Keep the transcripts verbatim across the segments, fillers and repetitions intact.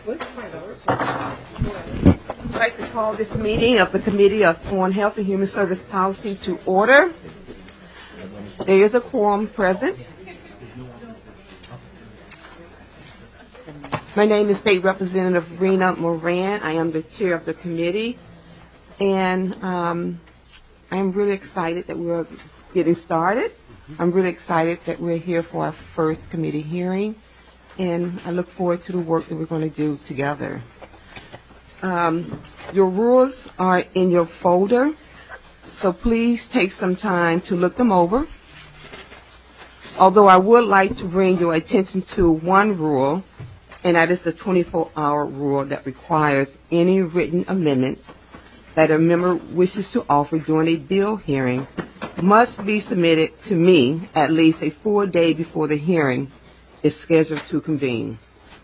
I'd like to call this meeting of the Committee of, on Health and Human Service Policy to order. There is a quorum present. My name is State Representative Rena Moran. I am the chair of the committee, and um, I'm really excited that we're getting started. I'm really excited that we're here for our first committee hearing, and I look forward to the work that we're going to do together. Um, your rules are in your folder, so please take some time to look them over. Although I would like to bring your attention to one rule, and that is the twenty-four hour rule that requires any written amendments that a member wishes to offer during a bill hearing must be submitted to me at least a full day before the hearing is scheduled to convene.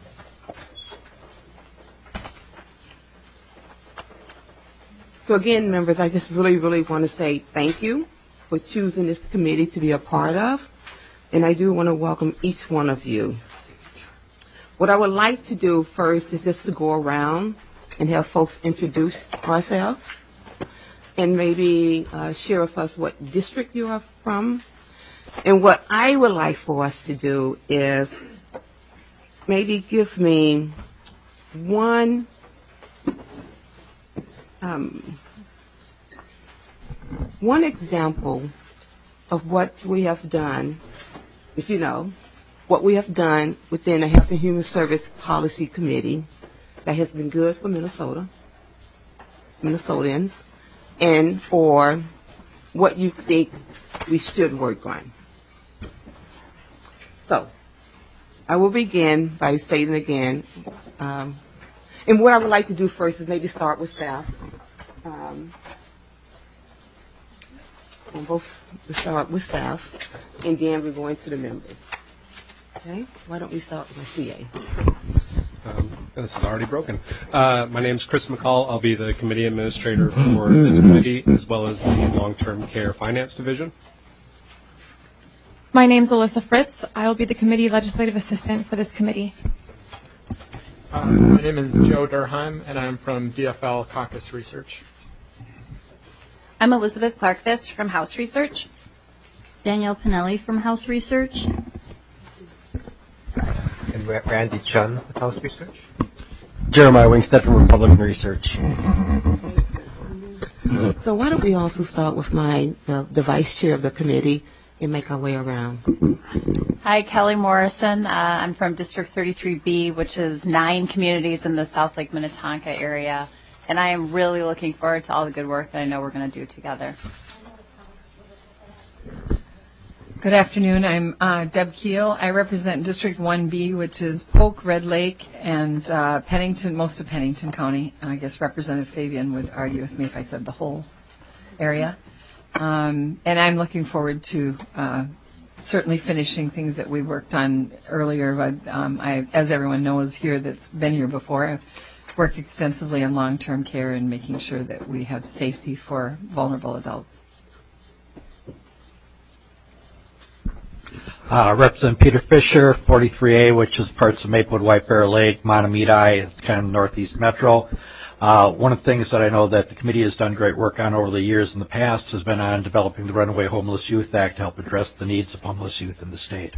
So again, members, I just really, really want to say thank you for choosing this committee to be a part of, and I do want to welcome each one of you. What I would like to do first is just to go around and have folks introduce ourselves and maybe uh, share with us what district you are from. And what I would like for us to do is maybe give me one um, one example of what we have done, if you know, what we have done within the Health and Human Service Policy Committee that has been good for Minnesota, Minnesotans, and or what you think we should work on. So, I will begin by saying again, um, and what I would like to do first is maybe start with staff. Um, we'll both we'll start with staff, and then we're going to the members. Okay, why don't we start with the C A? Um, this is already broken. Uh, my name is Chris McCall. I'll be the committee administrator for this committee as well as the long-term care finance division. My name is Alyssa Fritz. I will be the committee legislative assistant for this committee. Uh, my name is Joe Durheim, and I'm from D F L Caucus Research. I'm Elizabeth Clark-Fist from House Research. Danielle Pinelli from House Research. And Randy Chun with House Research. Jeremiah Wingstead from Republican Research. So why don't we also start with my uh, the vice chair of the committee and make our way around. Hi, Kelly Morrison. Uh, I'm from District thirty-three B, which is nine communities in the South Lake Minnetonka area. And I am really looking forward to all the good work that I know we're going to do together. Good afternoon. I'm uh, Deb Keel. I represent District one B, which is Polk, Red Lake, and uh, Pennington, most of Pennington County. I guess Representative Fabian would argue with me if I said the whole area. Um, and I'm looking forward to uh, certainly finishing things that we worked on earlier. But um, I, as everyone knows here that's been here before, I've worked extensively on long-term care and making sure that we have safety for vulnerable adults. Uh, Representative Peter Fisher, forty-three A, which is parts of Maplewood, White Bear Lake, Montemita, kind of northeast metro. Uh, one of the things that I know that the committee has done great work on over the years in the past has been on developing the Runaway Homeless Youth Act to help address the needs of homeless youth in the state.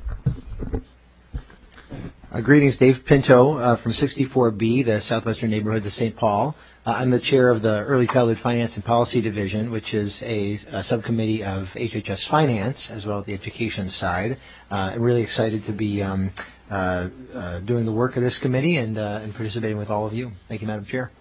Uh, greetings, Dave Pinto uh, from sixty-four B, the Southwestern Neighborhoods of Saint Paul. Uh, I'm the chair of the Early Childhood Finance and Policy Division, which is a, a subcommittee of H H S Finance, as well as the education side. Uh, I'm really excited to be um, uh, uh, doing the work of this committee and, uh, and participating with all of you. Thank you, Madam Chair.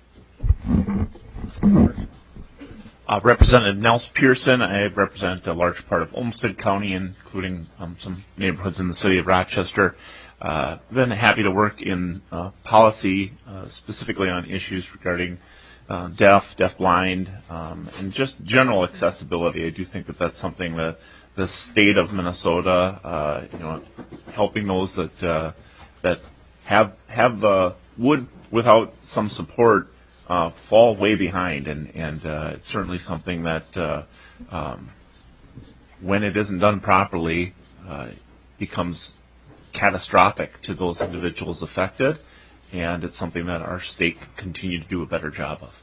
Uh, Representative Nels Pearson. I represent a large part of Olmsted County, including um, some neighborhoods in the city of Rochester. Uh, been happy to work in uh, policy, uh, specifically on issues regarding uh, deaf, deafblind, um, and just general accessibility. I do think that that's something that the state of Minnesota, uh, you know, helping those that uh, that have have the would without some support uh, fall way behind, and and uh, it's certainly something that uh, um, when it isn't done properly uh, becomes catastrophic to those individuals affected, and it's something that our state can continue to do a better job of.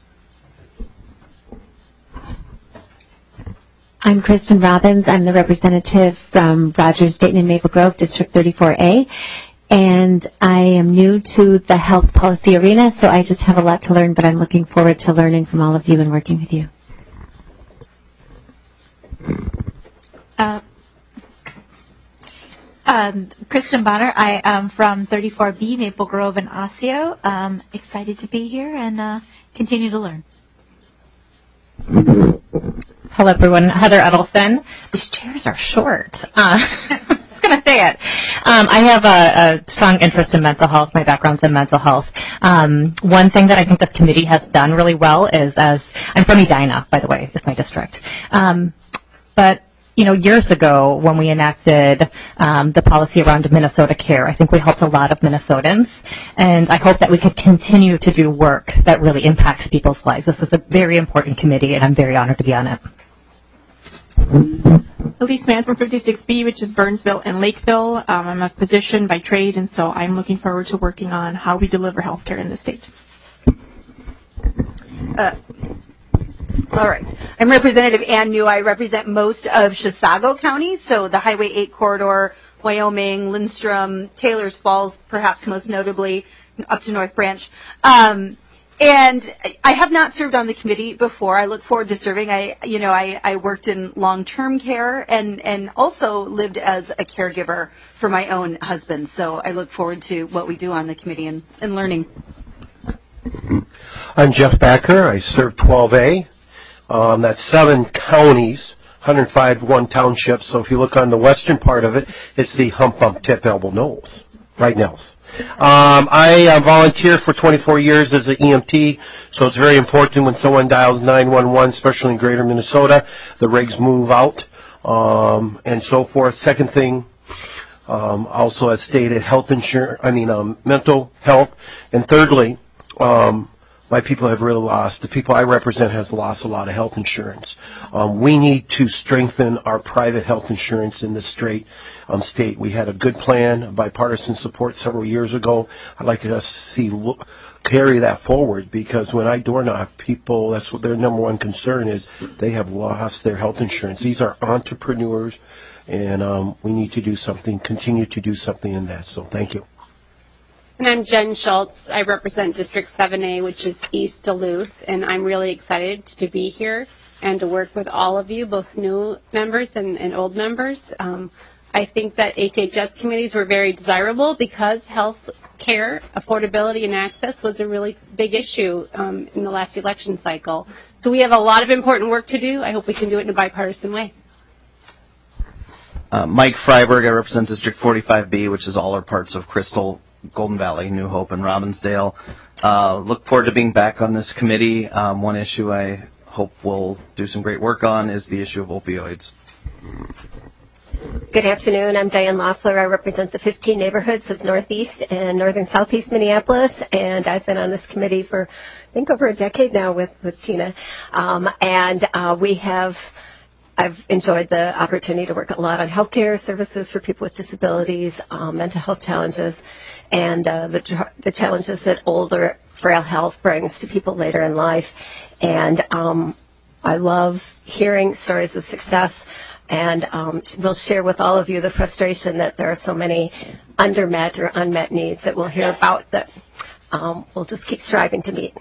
I'm Kristen Robbins. I'm the representative from Rogers, Dayton, and Maple Grove, District thirty-four A. And I am new to the health policy arena, so I just have a lot to learn, but I'm looking forward to learning from all of you and working with you. Uh, um, Kristen Bonner. I am from thirty-four B, Maple Grove and Osseo. Um, excited to be here and uh, continue to learn. Hello, everyone. Heather Edelson. These chairs are short. Uh, I'm just going to say it. Um, I have a, a strong interest in mental health. My background's in mental health. Um, one thing that I think this committee has done really well is, as I'm from Edina, by the way, is my district. Um, but you know, years ago when we enacted um, the policy around Minnesota Care, I think we helped a lot of Minnesotans, and I hope that we could continue to do work that really impacts people's lives. This is a very important committee, and I'm very honored to be on it. Elise Mann from fifty-six B, which is Burnsville and Lakeville. Um, I'm a physician by trade, and so I'm looking forward to working on how we deliver health care in the state. Uh, all right. I'm Representative Ann New. I represent most of Chisago County, so the Highway eight corridor, Wyoming, Lindstrom, Taylor's Falls, perhaps most notably, up to North Branch. Um, and I have not served on the committee before. I look forward to serving. I, you know, I, I worked in long-term care and, and also lived as a caregiver for my own husband. So I look forward to what we do on the committee and, and learning. I'm Jeff Backer. I serve twelve A. Um, that's seven counties, one hundred five, one township. So if you look on the western part of it, it's the Hump Bump Tip Elbow Knolls, right, Nels? Um, I uh, volunteer for twenty-four years as an E M T, so it's very important when someone dials nine one one, especially in greater Minnesota, the rigs move out um, and so forth. Second thing, um, also as stated, health insurance, I mean um, mental health. And thirdly, um, my people have really lost, the people I represent has lost a lot of health insurance. Um, we need to strengthen our private health insurance in the straight um, state. We had a good plan, bipartisan support several years ago. I'd like to see look, carry that forward, because when I door knock, people, that's what their number one concern is. They have lost their health insurance. These are entrepreneurs, and um, we need to do something, continue to do something in that. So thank you. And I'm Jen Schultz. I represent District seven A, which is East Duluth, and I'm really excited to be here and to work with all of you, both new members and, and old members. Um, I think that H H S committees were very desirable because health care, affordability, and access was a really big issue um, in the last election cycle. So we have a lot of important work to do. I hope we can do it in a bipartisan way. Uh, Mike Freiberg, I represent District forty-five B, which is all our parts of Crystal, Golden Valley, New Hope, and Robbinsdale. Uh, look forward to being back on this committee. Um, one issue I hope we'll do some great work on is the issue of opioids. Good afternoon. I'm Diane Loeffler. I represent the fifteen neighborhoods of Northeast and Northern Southeast Minneapolis, and I've been on this committee for, I think, over a decade now with, with Tina. Um, and uh, we have I've enjoyed the opportunity to work a lot on healthcare services for people with disabilities, um, mental health challenges, and uh, the, the challenges that older, frail health brings to people later in life. And um, I love hearing stories of success, and um, we'll share with all of you the frustration that there are so many undermet or unmet needs that we'll hear about that um, we'll just keep striving to meet.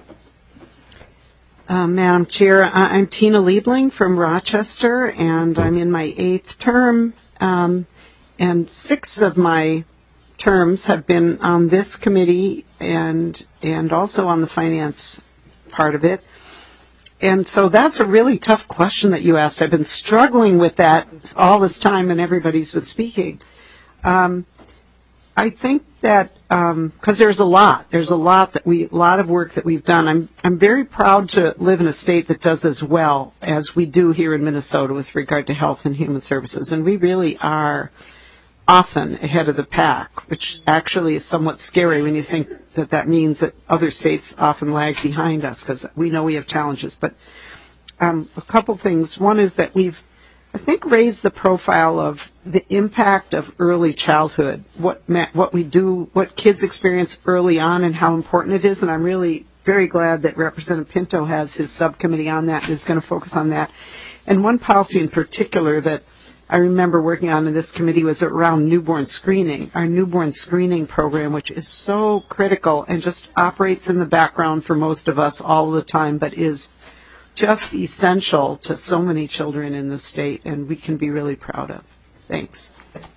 Uh, Madam Chair, I'm Tina Liebling from Rochester, and I'm in my eighth term, um, and six of my terms have been on this committee and and also on the finance part of it. And so that's a really tough question that you asked. I've been struggling with that all this time, and everybody's been speaking. Um, I think that because um, there's a lot, there's a lot that we, a lot of work that we've done. I'm I'm very proud to live in a state that does as well as we do here in Minnesota with regard to health and human services, and we really are often ahead of the pack, which actually is somewhat scary when you think that that means that other states often lag behind us, because we know we have challenges. But um, a couple things. One is that we've I think, raise the profile of the impact of early childhood, what ma- what we do, what kids experience early on, and how important it is. And I'm really very glad that Representative Pinto has his subcommittee on that and is going to focus on that. And one policy in particular that I remember working on in this committee was around newborn screening, our newborn screening program, which is so critical and just operates in the background for most of us all the time, but is just essential to so many children in the state, and we can be really proud of. Thanks.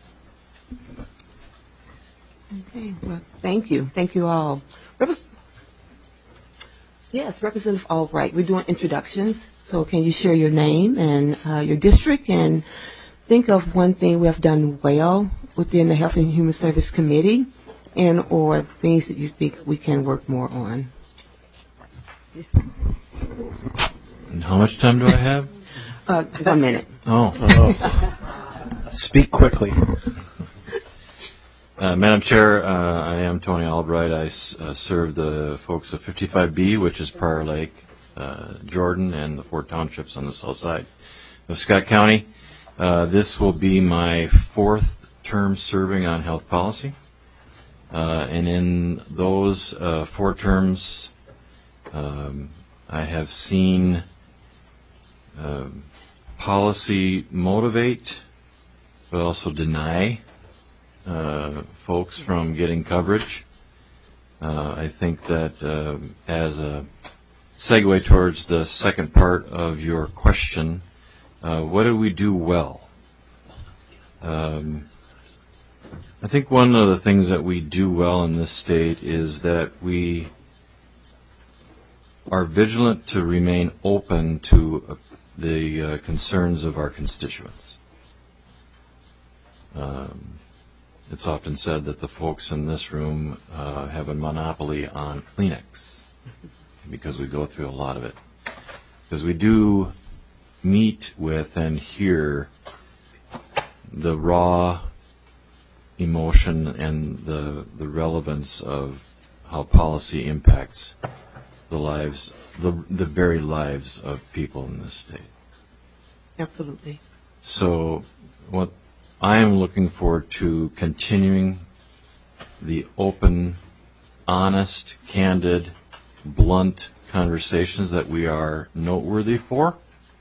Okay, well, thank you. Thank you all. Repres- yes, Representative Albright, we're doing introductions, so can you share your name and uh, your district, and think of one thing we have done well within the Health and Human Service Committee, and or things that you think we can work more on. And how much time do I have? Uh, one minute. Oh. oh. Speak quickly. Uh, Madam Chair, uh, I am Tony Albright. I s- uh, serve the folks of fifty-five B, which is Prior Lake, uh, Jordan, and the four townships on the south side of Scott County. Uh, this will be my fourth term serving on health policy. Uh, and in those uh, four terms, um, I have seen uh, policy motivate, but also deny uh, folks from getting coverage. Uh, I think that uh, as a segue towards the second part of your question, uh, what did we do well? Um, I think one of the things that we do well in this state is that we are vigilant to remain open to uh, the uh, concerns of our constituents. Um, it's often said that the folks in this room uh, have a monopoly on Kleenex because we go through a lot of it. Because we do meet with and hear the raw emotion and the the relevance of how policy impacts the lives, the the very lives of people in this state. Absolutely. So what I am looking forward to continuing the open, honest, candid, blunt conversations that we are noteworthy for,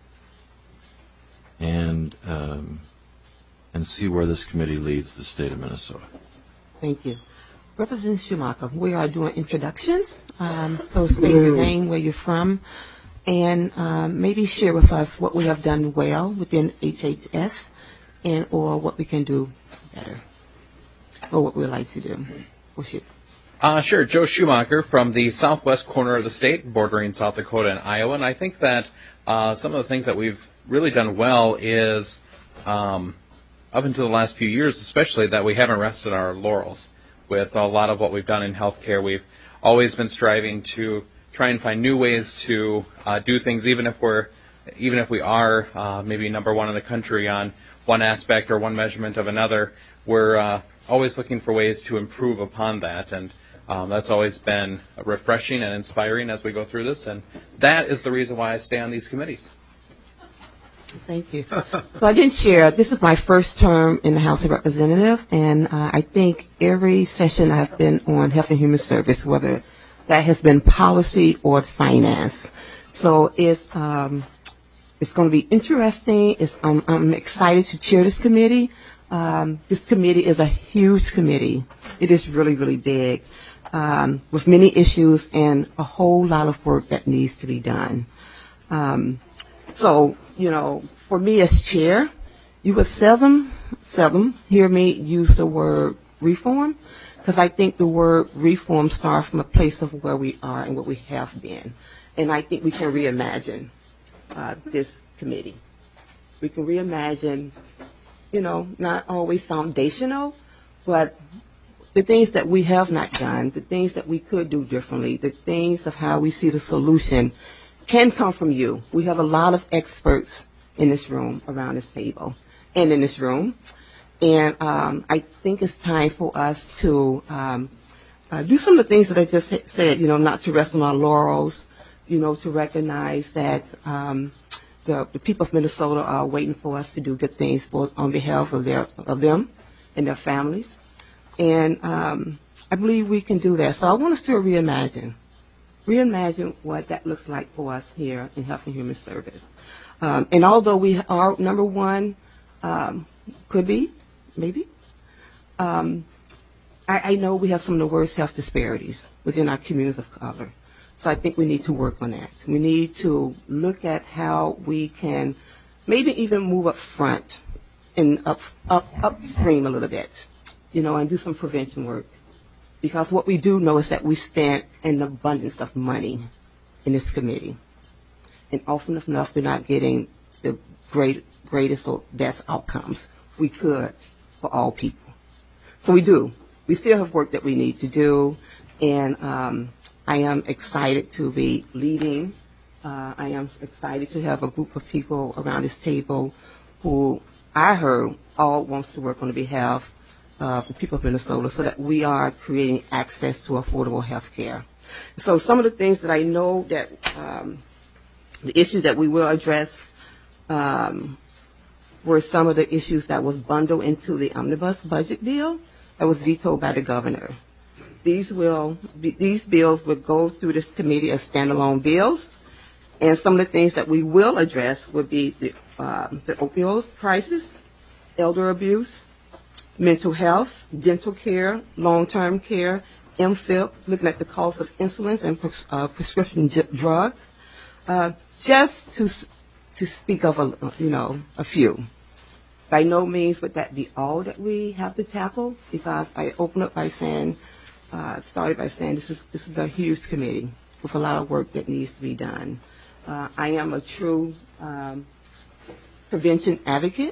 and um, and see where this committee leads the state of Minnesota. Thank you. Representative Schumacher, we are doing introductions, um, so state your name, where you're from, and um, maybe share with us what we have done well within H H S, and or what we can do better, or what we'd like to do. What's your Uh, sure. Joe Schumacher from the southwest corner of the state, bordering South Dakota and Iowa. And I think that uh, some of the things that we've really done well is, um, up until the last few years especially, that we haven't rested on our laurels. With a lot of what we've done in healthcare, we've always been striving to try and find new ways to uh, do things, even if we're, even if we are uh, maybe number one in the country on one aspect or one measurement of another. We're uh, always looking for ways to improve upon that, and um, that's always been refreshing and inspiring as we go through this. And that is the reason why I stay on these committees. Thank you. So I didn't share, this is my first term in the House of Representatives, and uh, I think every session I've been on Health and Human Service, whether that has been policy or finance. So it's um, it's going to be interesting. It's, um, I'm excited to chair this committee. Um, this committee is a huge committee. It is really, really big, um, with many issues and a whole lot of work that needs to be done. Um, so, you know, for me as chair, you would seldom, seldom hear me use the word reform, because I think the word reform starts from a place of where we are and what we have been. And I think we can reimagine uh, this committee. We can reimagine, you know, not always foundational, but the things that we have not done, the things that we could do differently, the things of how we see the solution can come from you. We have a lot of experts in this room, around this table, and in this room. And um, I think it's time for us to um, uh, do some of the things that I just said, you know, not to rest on our laurels, you know, to recognize that um, the, the people of Minnesota are waiting for us to do good things for, on behalf of their of them and their families. And um, I believe we can do that. So I want us to reimagine, reimagine what that looks like for us here in Health and Human Service. Um, and although we are number one, um, could be, maybe, um, I, I know we have some of the worst health disparities within our communities of color. So I think we need to work on that. We need to look at how we can maybe even move up front and up, up upstream a little bit, you know, and do some prevention work. Because what we do know is that we spend an abundance of money in this committee. And often enough, we're not getting the great, greatest or best outcomes we could for all people. So we do. We still have work that we need to do. And um, I am excited to be leading. Uh, I am excited to have a group of people around this table who I heard all wants to work on the behalf of the people of Minnesota so that we are creating access to affordable health care. So some of the things that I know that um, the issues that we will address um, were some of the issues that was bundled into the omnibus budget bill that was vetoed by the governor. These will be, these bills will go through this committee as standalone bills, and some of the things that we will address would be the, uh, the opioid crisis, elder abuse, mental health, dental care, long-term care, M F I P, looking at the cost of insulin and pres- uh, prescription j- drugs, uh, just to to speak of a you know a few. By no means would that be all that we have to tackle, because I open up by saying. Uh, started by saying this is this is a huge committee with a lot of work that needs to be done. Uh, I am a true um, prevention advocate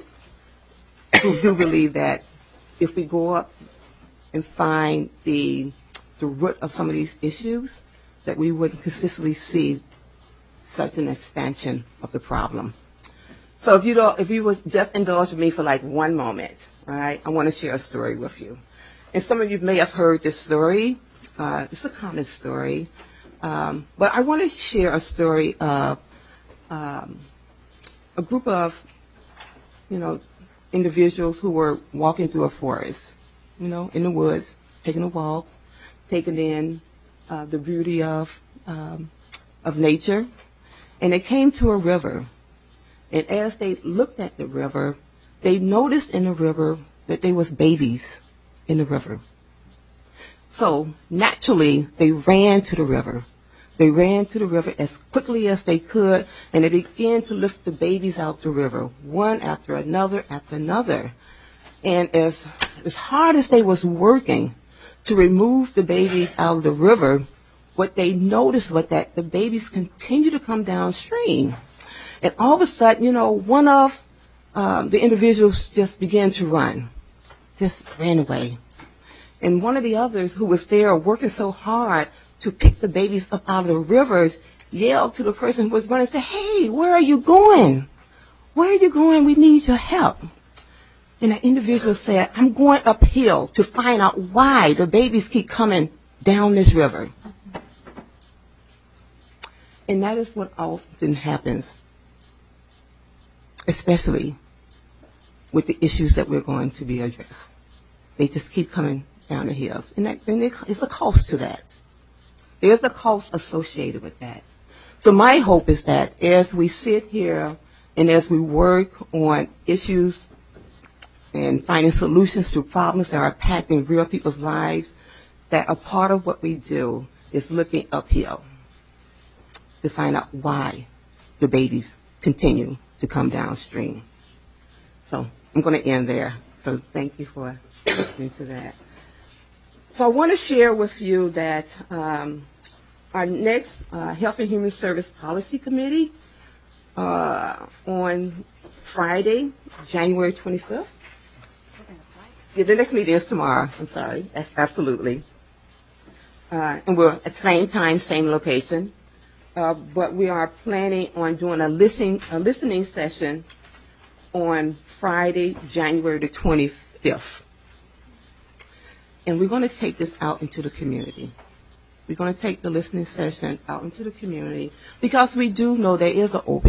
who do believe that if we go up and find the the root of some of these issues, that we would consistently see such an expansion of the problem. So if you don't, if you was just indulge with me for like one moment, all right, I want to share a story with you. And some of you may have heard this story. Uh, it's a common story. Um, but I want to share a story of um, a group of, you know, individuals who were walking through a forest, you know, in the woods, taking a walk, taking in uh, the beauty of um, of nature. And they came to a river. And as they looked at the river, they noticed in the river that there was babies in the river. So naturally, they ran to the river. They ran to the river as quickly as they could, and they began to lift the babies out the river, one after another after another. And as as hard as they was working to remove the babies out of the river, what they noticed was that the babies continued to come downstream. And all of a sudden, you know, one of um, the individuals just began to run. Just ran away. And one of the others who was there working so hard to pick the babies up out of the rivers yelled to the person who was running and said, "Hey, where are you going? Where are you going? We need your help." And that individual said, "I'm going uphill to find out why the babies keep coming down this river." And that is what often happens, especially with the issues that we're going to be addressed. They just keep coming down the hills. And, that, and there's a cost to that. There's a cost associated with that. So my hope is that as we sit here and as we work on issues and finding solutions to problems that are impacting real people's lives, that a part of what we do is looking uphill to find out why the babies continue to come downstream. So I'm going to end there. So thank you for listening to that. So I want to share with you that um, our next uh, Health and Human Service Policy Committee uh, on Friday, January twenty-fifth. Yeah, the next meeting is tomorrow. I'm sorry. That's absolutely. Uh, and we're at the same time, same location. Uh, but we are planning on doing a listening, a listening session on Friday, January the twenty-fifth. And we're going to take this out into the community. We're going to take the listening session out into the community because we do know there is an opiate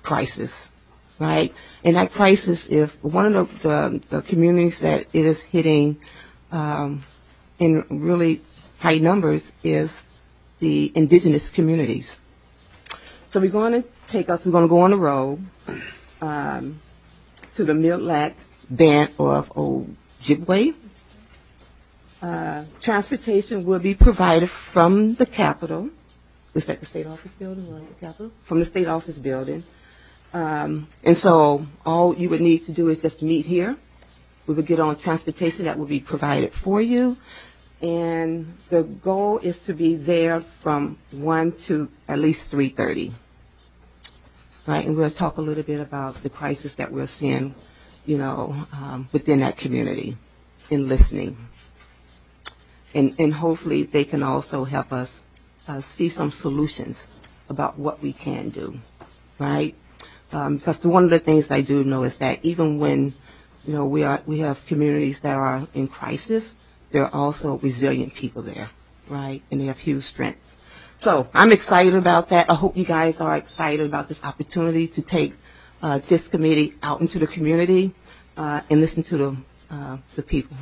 crisis, right? And that crisis, if one of the, the, the communities that it is hitting um, in really high numbers is the indigenous communities. So we're going to take us, we're going to go on the road um, to the Mille-Lac Band of Ojibwe. Uh, transportation will be provided from the Capitol. Is that the state office building or the Capitol? From the state office building. Um, and so all you would need to do is just meet here. We will get on transportation that will be provided for you. And the goal is to be there from one to at least three thirty. Right, and we'll talk a little bit about the crisis that we're seeing, you know, um, within that community in listening. And, and hopefully they can also help us uh, see some solutions about what we can do, right? Um, because one of the things I do know is that even when, you know, we are we have communities that are in crisis, there are also resilient people there, right? And they have huge strengths. So I'm excited about that. I hope you guys are excited about this opportunity to take uh, this committee out into the community uh, and listen to the uh, the people.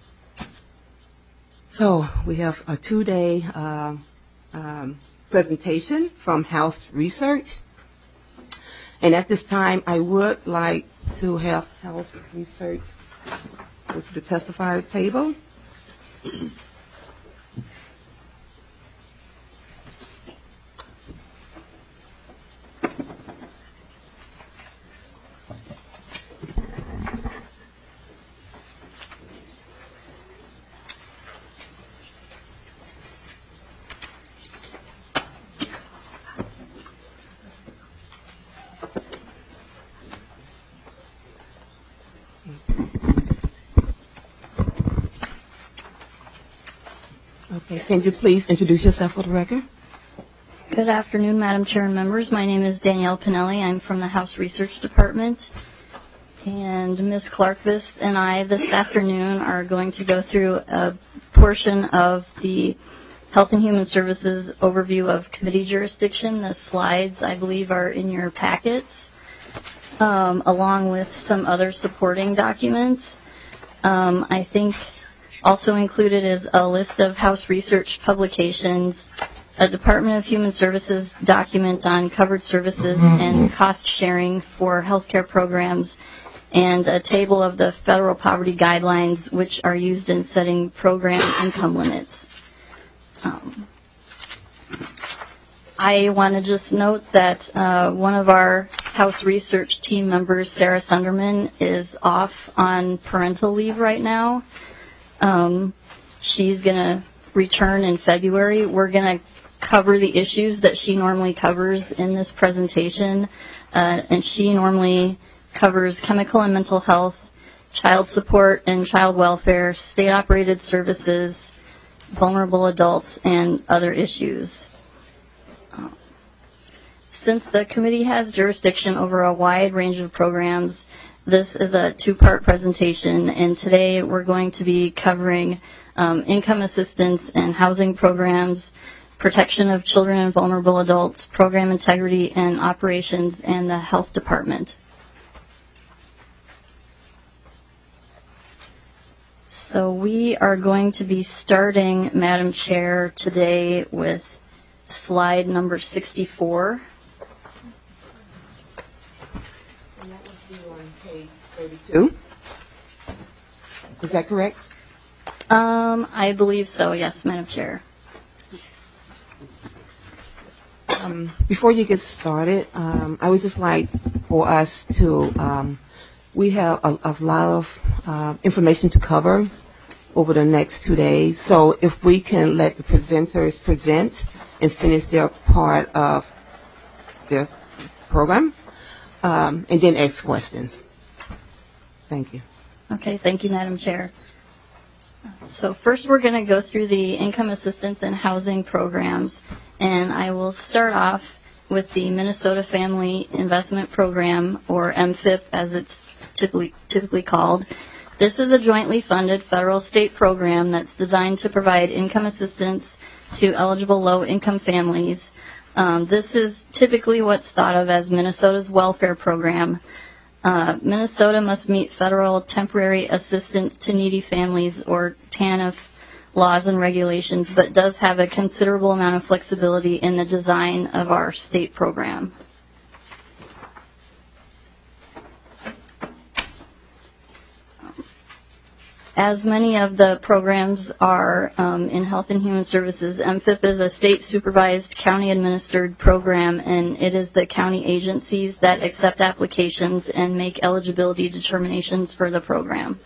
So we have a two-day uh, um, presentation from House Research. And at this time, I would like to have House Research go to the testifier table. Okay, can you please introduce yourself for the record? Good afternoon, Madam Chair and members. My name is Danielle Pinelli. I'm from the House Research Department. And Miz Clarkvist and I this afternoon are going to go through a portion of the Health and Human Services overview of committee jurisdiction. The slides, I believe, are in your packets, um, along with some other supporting documents. Um, I think also included is a list of House Research publications, a Department of Human Services document on covered services and cost sharing for healthcare programs, and a table of the federal poverty guidelines which are used in setting program income limits. Um, I want to just note that uh, one of our House Research team members, Sarah Sunderman, is off on parental leave right now. Um, she's going to return in February. We're going to cover the issues that she normally covers in this presentation, uh, and she normally covers chemical and mental health, child support and child welfare, state-operated services, vulnerable adults, and other issues. Um, since the committee has jurisdiction over a wide range of programs, this is a two-part presentation, and today we're going to be covering um, income assistance and housing programs, protection of children and vulnerable adults, program integrity and operations, and the health department. So we are going to be starting, Madam Chair, today with slide number sixty-four. thirty-two. Is that correct? Um, I believe so, yes, Madam Chair. Um, before you get started, um, I would just like for us to, um, we have a, a lot of uh, information to cover over the next two days. So if we can let the presenters present and finish their part of this program, um, and then ask questions. Thank you. Okay, thank you, Madam Chair. So first we're going to go through the income assistance and housing programs, and I will start off with the Minnesota Family Investment Program, or M F I P as it's typically, typically called. This is a jointly funded federal state program that's designed to provide income assistance to eligible low-income families. Um, this is typically what's thought of as Minnesota's welfare program. Uh, Minnesota must meet federal temporary assistance to needy families, or TANF, laws and regulations, but does have a considerable amount of flexibility in the design of our state program. As many of the programs are um, in Health and Human Services, M F I P is a state-supervised, county-administered program, and it is the county agencies that accept applications and make eligibility determinations for the program.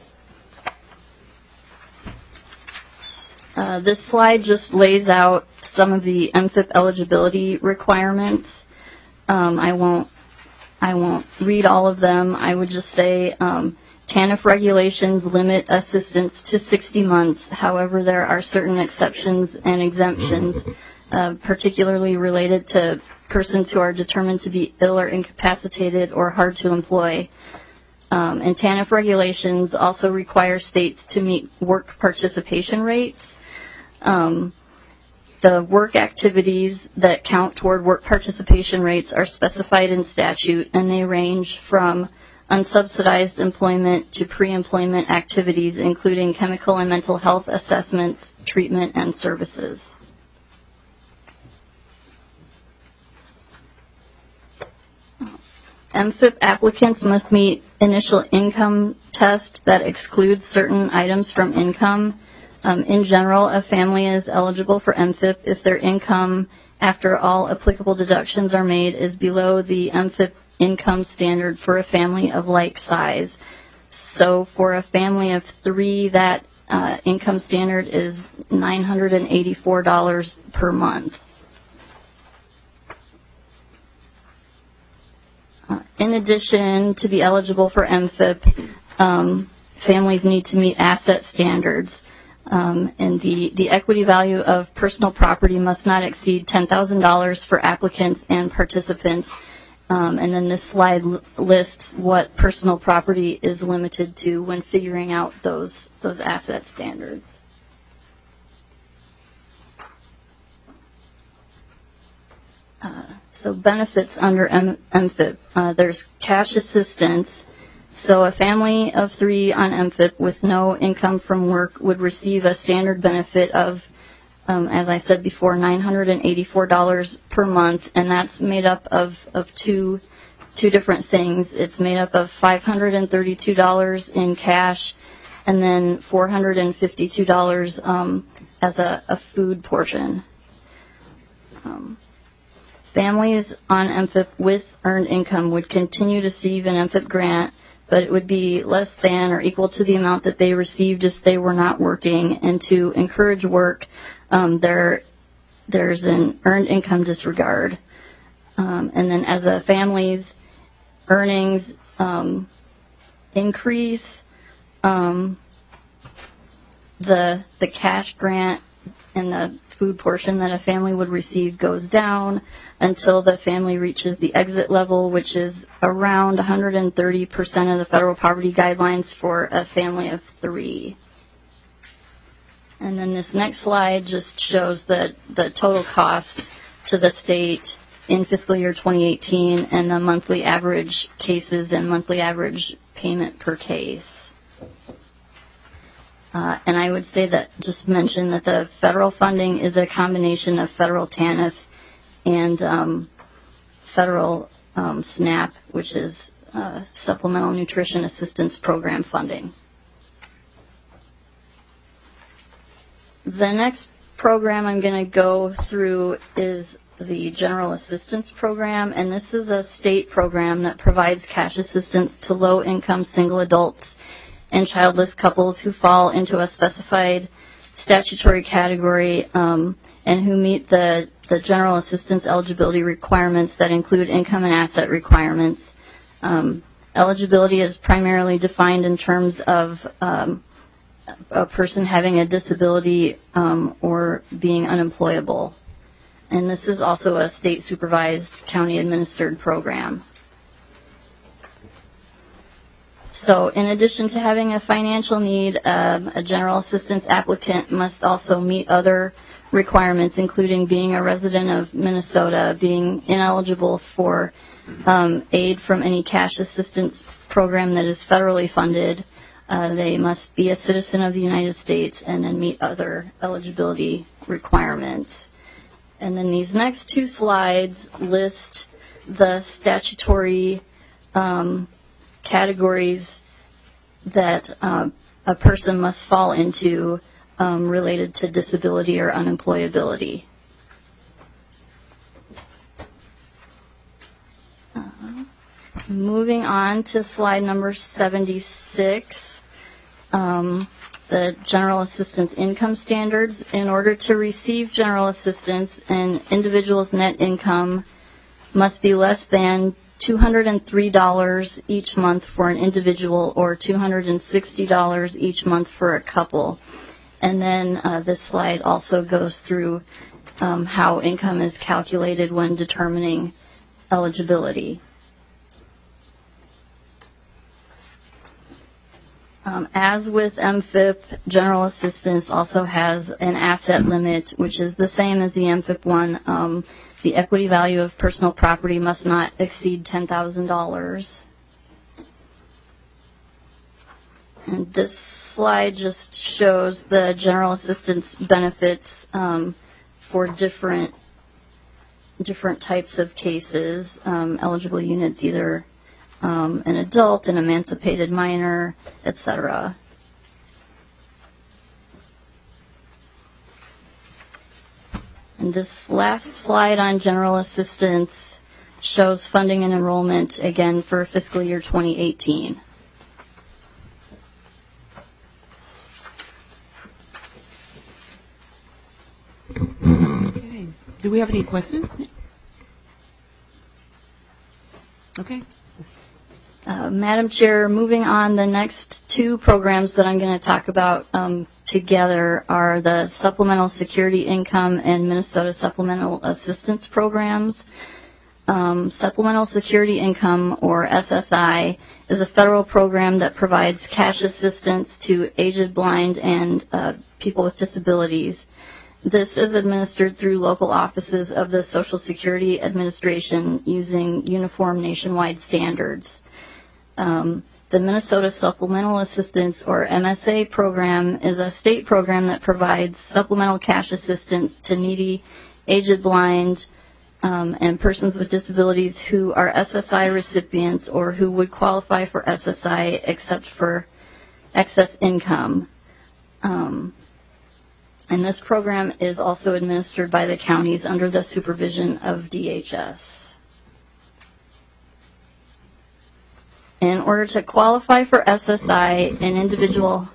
Uh, this slide just lays out some of the M F I P eligibility requirements. Um, I won't, I won't read all of them. I would just say um, TANF regulations limit assistance to sixty months. However, there are certain exceptions and exemptions, uh, particularly related to persons who are determined to be ill or incapacitated or hard to employ. Um, and TANF regulations also require states to meet work participation rates. Um, the work activities that count toward work participation rates are specified in statute, and they range from unsubsidized employment to pre-employment activities, including chemical and mental health assessments, treatment, and services. M F I P applicants must meet initial income test that excludes certain items from income. Um, in general, a family is eligible for M F I P if their income, after all applicable deductions are made, is below the M F I P income standard for a family of like size. So for a family of three, that uh, income standard is nine hundred eighty-four dollars per month. Uh, in addition, to be eligible for M F I P, um, families need to meet asset standards. Um, and the, the equity value of personal property must not exceed ten thousand dollars for applicants and participants. Um, and then this slide l- lists what personal property is limited to when figuring out those, those asset standards. Uh, so benefits under M- M F I P. Uh, there's cash assistance. So a family of three on M F I P with no income from work would receive a standard benefit of, um, as I said before, nine hundred eighty-four dollars per month, and that's made up of, of two, two different things. It's made up of five hundred thirty-two dollars in cash and then four hundred fifty-two dollars um, as a, a food portion. Um, families on M F I P with earned income would continue to receive an M F I P grant, but it would be less than or equal to the amount that they received if they were not working. And to encourage work, um, there, there's an earned income disregard. Um, and then as a family's earnings um, increase, um, the the cash grant and the food portion that a family would receive goes down until the family reaches the exit level, which is around one hundred thirty percent of the federal poverty guidelines for a family of three. And then this next slide just shows the, the total cost to the state in fiscal year twenty eighteen and the monthly average cases and monthly average payment per case. Uh, and I would say that, just mention that the federal funding is a combination of federal TANF and um, federal um, SNAP, which is uh, Supplemental Nutrition Assistance Program funding. The next program I'm going to go through is the General Assistance Program, and this is a state program that provides cash assistance to low-income single adults and childless couples who fall into a specified statutory category um, and who meet the, the general assistance eligibility requirements that include income and asset requirements. Um, eligibility is primarily defined in terms of um, a person having a disability um, or being unemployable. And this is also a state-supervised, county-administered program. So in addition to having a financial need, um, a general assistance applicant must also meet other requirements, including being a resident of Minnesota, being ineligible for um, aid from any cash assistance program that is federally funded. Uh, they must be a citizen of the United States and then meet other eligibility requirements. And then these next two slides list the statutory um, categories that uh, a person must fall into um, related to disability or unemployability. Uh, moving on to slide number seventy-six, um, the general assistance income standards. In order to receive general assistance, an individual's net income must be less than two hundred three dollars each month for an individual or two hundred sixty dollars each month for a couple. And then uh, this slide also goes through um, how income is calculated when determining eligibility. Um, as with M F I P, general assistance also has an asset limit, which is the same as the M F I P one. Um, the equity value of personal property must not exceed ten thousand dollars. And this slide just shows the general assistance benefits um, for different different types of cases, um, eligible units, either um, an adult, an emancipated minor, et cetera. And this last slide on general assistance shows funding and enrollment, again, for fiscal year twenty eighteen. Okay. Do we have any questions? Okay. Uh, Madam Chair, moving on, the next two programs that I'm going to talk about um, together are the Supplemental Security Income and Minnesota Supplemental Assistance Programs. Um, Supplemental Security Income, or S S I, is a federal program that provides cash assistance to aged, blind, and uh, people with disabilities. This is administered through local offices of the Social Security Administration using uniform nationwide standards. Um, the Minnesota Supplemental Assistance, or M S A program, is a state program that provides supplemental cash assistance to needy, aged, blind, um, and persons with disabilities who are S S I recipients or who would qualify for S S I except for excess income. Um, And this program is also administered by the counties under the supervision of D H S. In order to qualify for S S I, an individual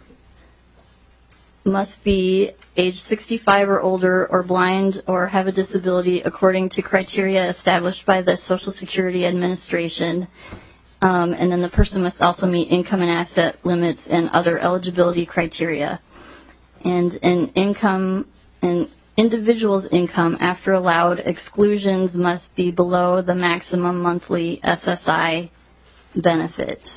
must be age sixty-five or older, or blind, or have a disability according to criteria established by the Social Security Administration. Um, and then the person must also meet income and asset limits and other eligibility criteria. And an income, an individual's income after allowed exclusions must be below the maximum monthly S S I benefit.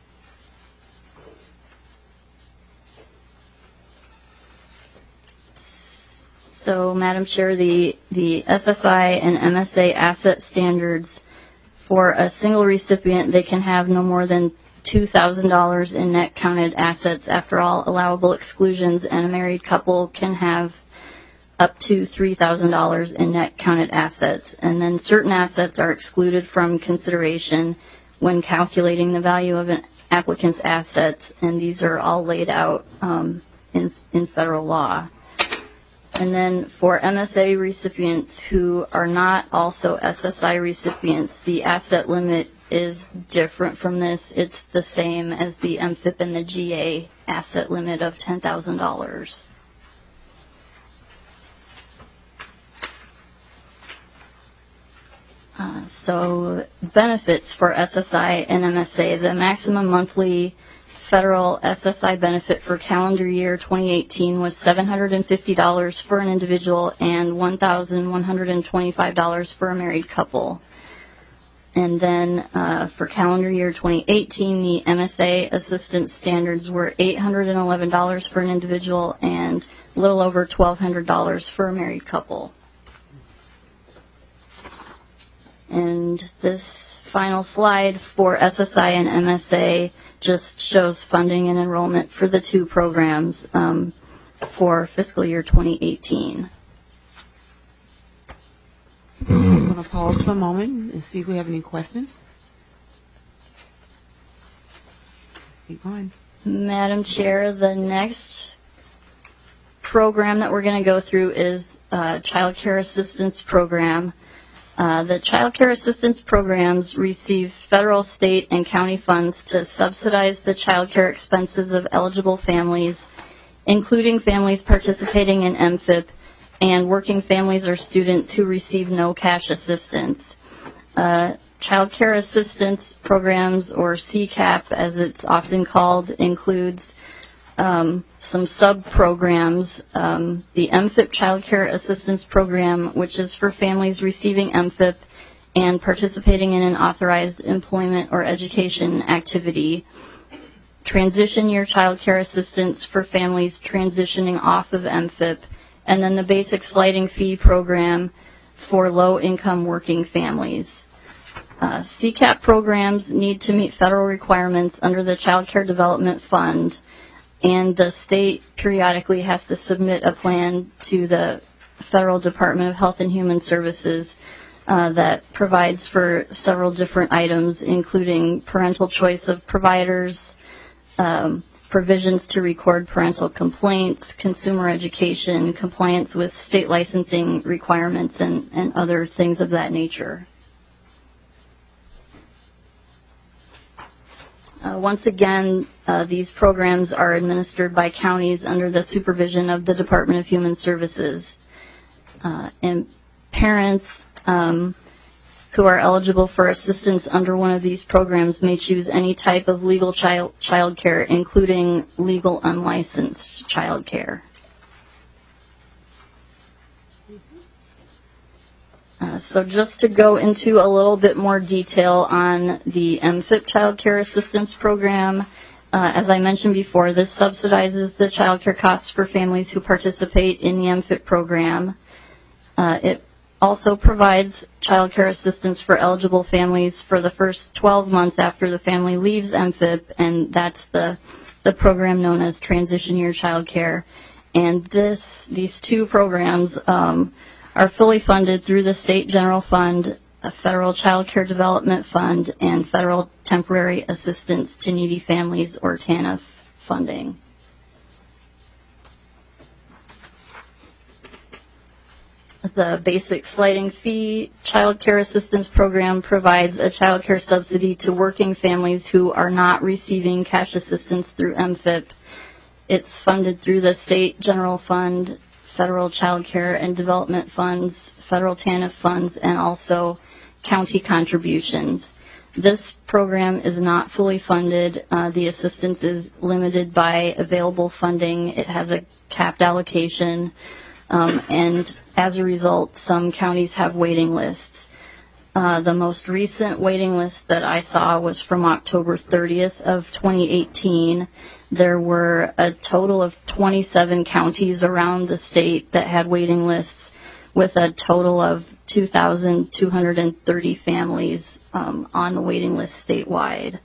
So, Madam Chair, the, the S S I and M S A asset standards for a single recipient, they can have no more than two thousand dollars in net counted assets after all allowable exclusions, and a married couple can have up to three thousand dollars in net counted assets. And then certain assets are excluded from consideration when calculating the value of an applicant's assets, and these are all laid out um, in, in federal law. And then for M S A recipients who are not also S S I recipients, the asset limit is different from this. It's the same as the M F I P and the G A asset limit of ten thousand dollars. Uh, so benefits for S S I and M S A, the maximum monthly federal S S I benefit for calendar year twenty eighteen was seven hundred fifty dollars for an individual and one thousand one hundred twenty-five dollars for a married couple. And then uh, for calendar year twenty eighteen, the M S A assistance standards were eight hundred eleven dollars for an individual and a little over twelve hundred dollars for a married couple. And this final slide for S S I and M S A just shows funding and enrollment for the two programs um, for fiscal year twenty eighteen. I'm going to pause for a moment and see if we have any questions. Keep going. Madam Chair, the next program that we're going to go through is uh, Child Care Assistance Program. Uh, the Child Care Assistance Programs receive federal, state, and county funds to subsidize the child care expenses of eligible families, including families participating in M F I P and working families or students who receive no cash assistance. Uh, Child Care Assistance Programs, or C CAP as it's often called, includes um, some sub-programs. Um, the M F I P Child Care Assistance Program, which is for families receiving M F I P and participating in an authorized employment or education activity. Transition Year Child Care Assistance for families transitioning off of M F I P. And then the Basic Sliding Fee Program for low-income working families. Uh, C CAP programs need to meet federal requirements under the Child Care Development Fund, and the state periodically has to submit a plan to the Federal Department of Health and Human Services uh, that provides for several different items, including parental choice of providers, um, provisions to record parental complaints, consumer education, compliance with state licensing requirements, and, and other things of that nature. Uh, once again, uh, these programs are administered by counties under the supervision of the Department of Human Services. Uh, and parents um, who are eligible for assistance under one of these programs may choose any type of legal child child care, including legal unlicensed child care. Uh, so just to go into a little bit more detail on the M F I P Child Care Assistance Program, uh, as I mentioned before, this subsidizes the child care costs for families who participate in the M F I P program. Uh, it also provides child care assistance for eligible families for the first twelve months after the family leaves M F I P, and that's the, the program known as Transition Year Child Care. And this, these two programs um, are fully funded through the State General Fund, a Federal Child Care Development Fund, and Federal Temporary Assistance to Needy Families, or T A N F funding. The Basic Sliding Fee Child Care Assistance Program provides a child care subsidy to working families who are not receiving cash assistance through M F I P. It's funded through the State General Fund, Federal Child Care and Development Funds, Federal T A N F funds, and also county contributions. This program is not fully funded. Uh, the assistance is limited by available funding. It has a capped allocation. Um, and as a result, some counties have waiting lists. Uh, the most recent waiting list that I saw was from October thirtieth of twenty eighteen. There were a total of twenty-seven counties around the state that had waiting lists, with a total of two thousand two hundred thirty families um, on the waiting list statewide.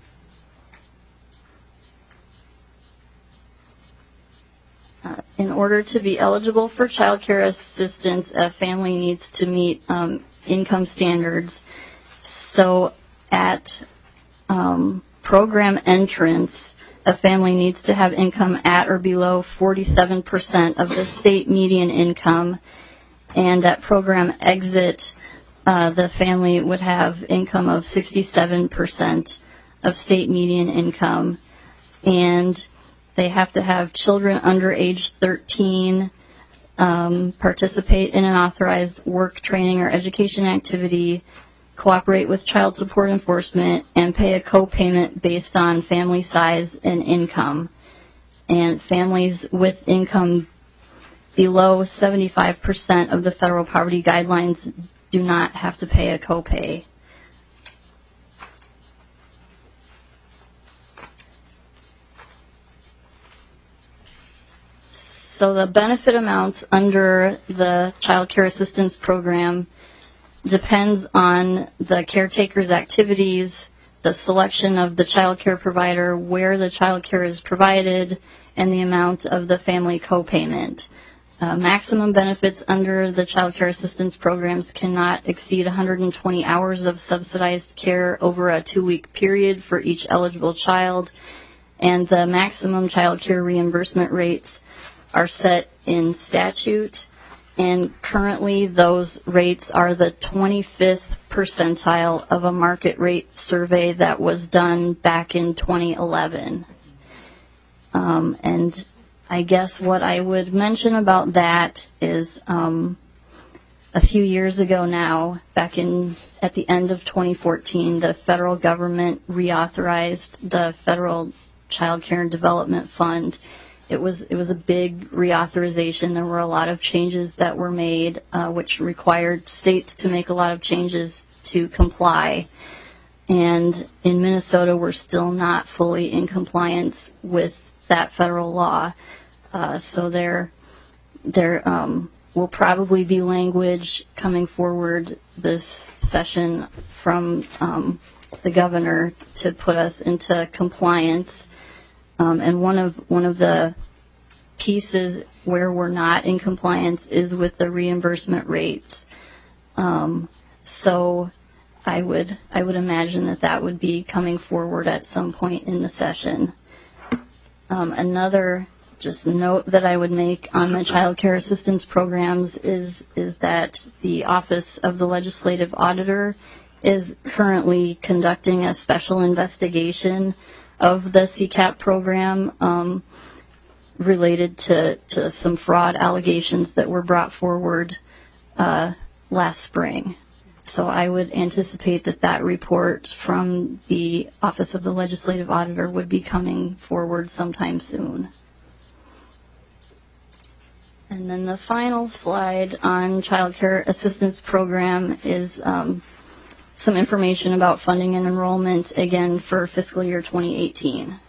Uh, in order to be eligible for child care assistance, a family needs to meet um, income standards. So at um, program entrance, a family needs to have income at or below forty-seven percent of the state median income. And at program exit, uh, the family would have income of sixty-seven percent of state median income. And they have to have children under age thirteen, um, participate in an authorized work, training, or education activity, cooperate with child support enforcement, and pay a co-payment based on family size and income. And families with income below seventy-five percent of the federal poverty guidelines do not have to pay a copay. so the benefit amounts under the Child Care Assistance Program depends on the caretaker's activities, the selection of the child care provider, where the child care is provided, and the amount of the family copayment. Uh, maximum benefits under the child care assistance programs cannot exceed one hundred twenty hours of subsidized care over a two-week period for each eligible child, and the maximum child care reimbursement rates are set in statute, and currently those rates are the twenty-fifth percentile of a market rate survey that was done back in twenty eleven. Um, and I guess what I would mention about that is um, a few years ago now, back in at the end of twenty fourteen, the federal government reauthorized the Federal Child Care and Development Fund. It was it was a big reauthorization. There were a lot of changes that were made, uh, which required states to make a lot of changes to comply. And in Minnesota, we're still not fully in compliance with that federal law. Uh, so there, there um, will probably be language coming forward this session from um, the governor to put us into compliance. Um, and one of one of the pieces where we're not in compliance is with the reimbursement rates. Um, so I would I would imagine that that would be coming forward at some point in the session. Um, another just note that I would make on the child care assistance programs is is that the Office of the Legislative Auditor is currently conducting a special investigation of the C CAP program um, related to, to some fraud allegations that were brought forward uh, last spring. So I would anticipate that that report from the Office of the Legislative Auditor would be coming forward sometime soon. And then the final slide on Child Care Assistance Program is um, some information about funding and enrollment, again, for fiscal year twenty eighteen.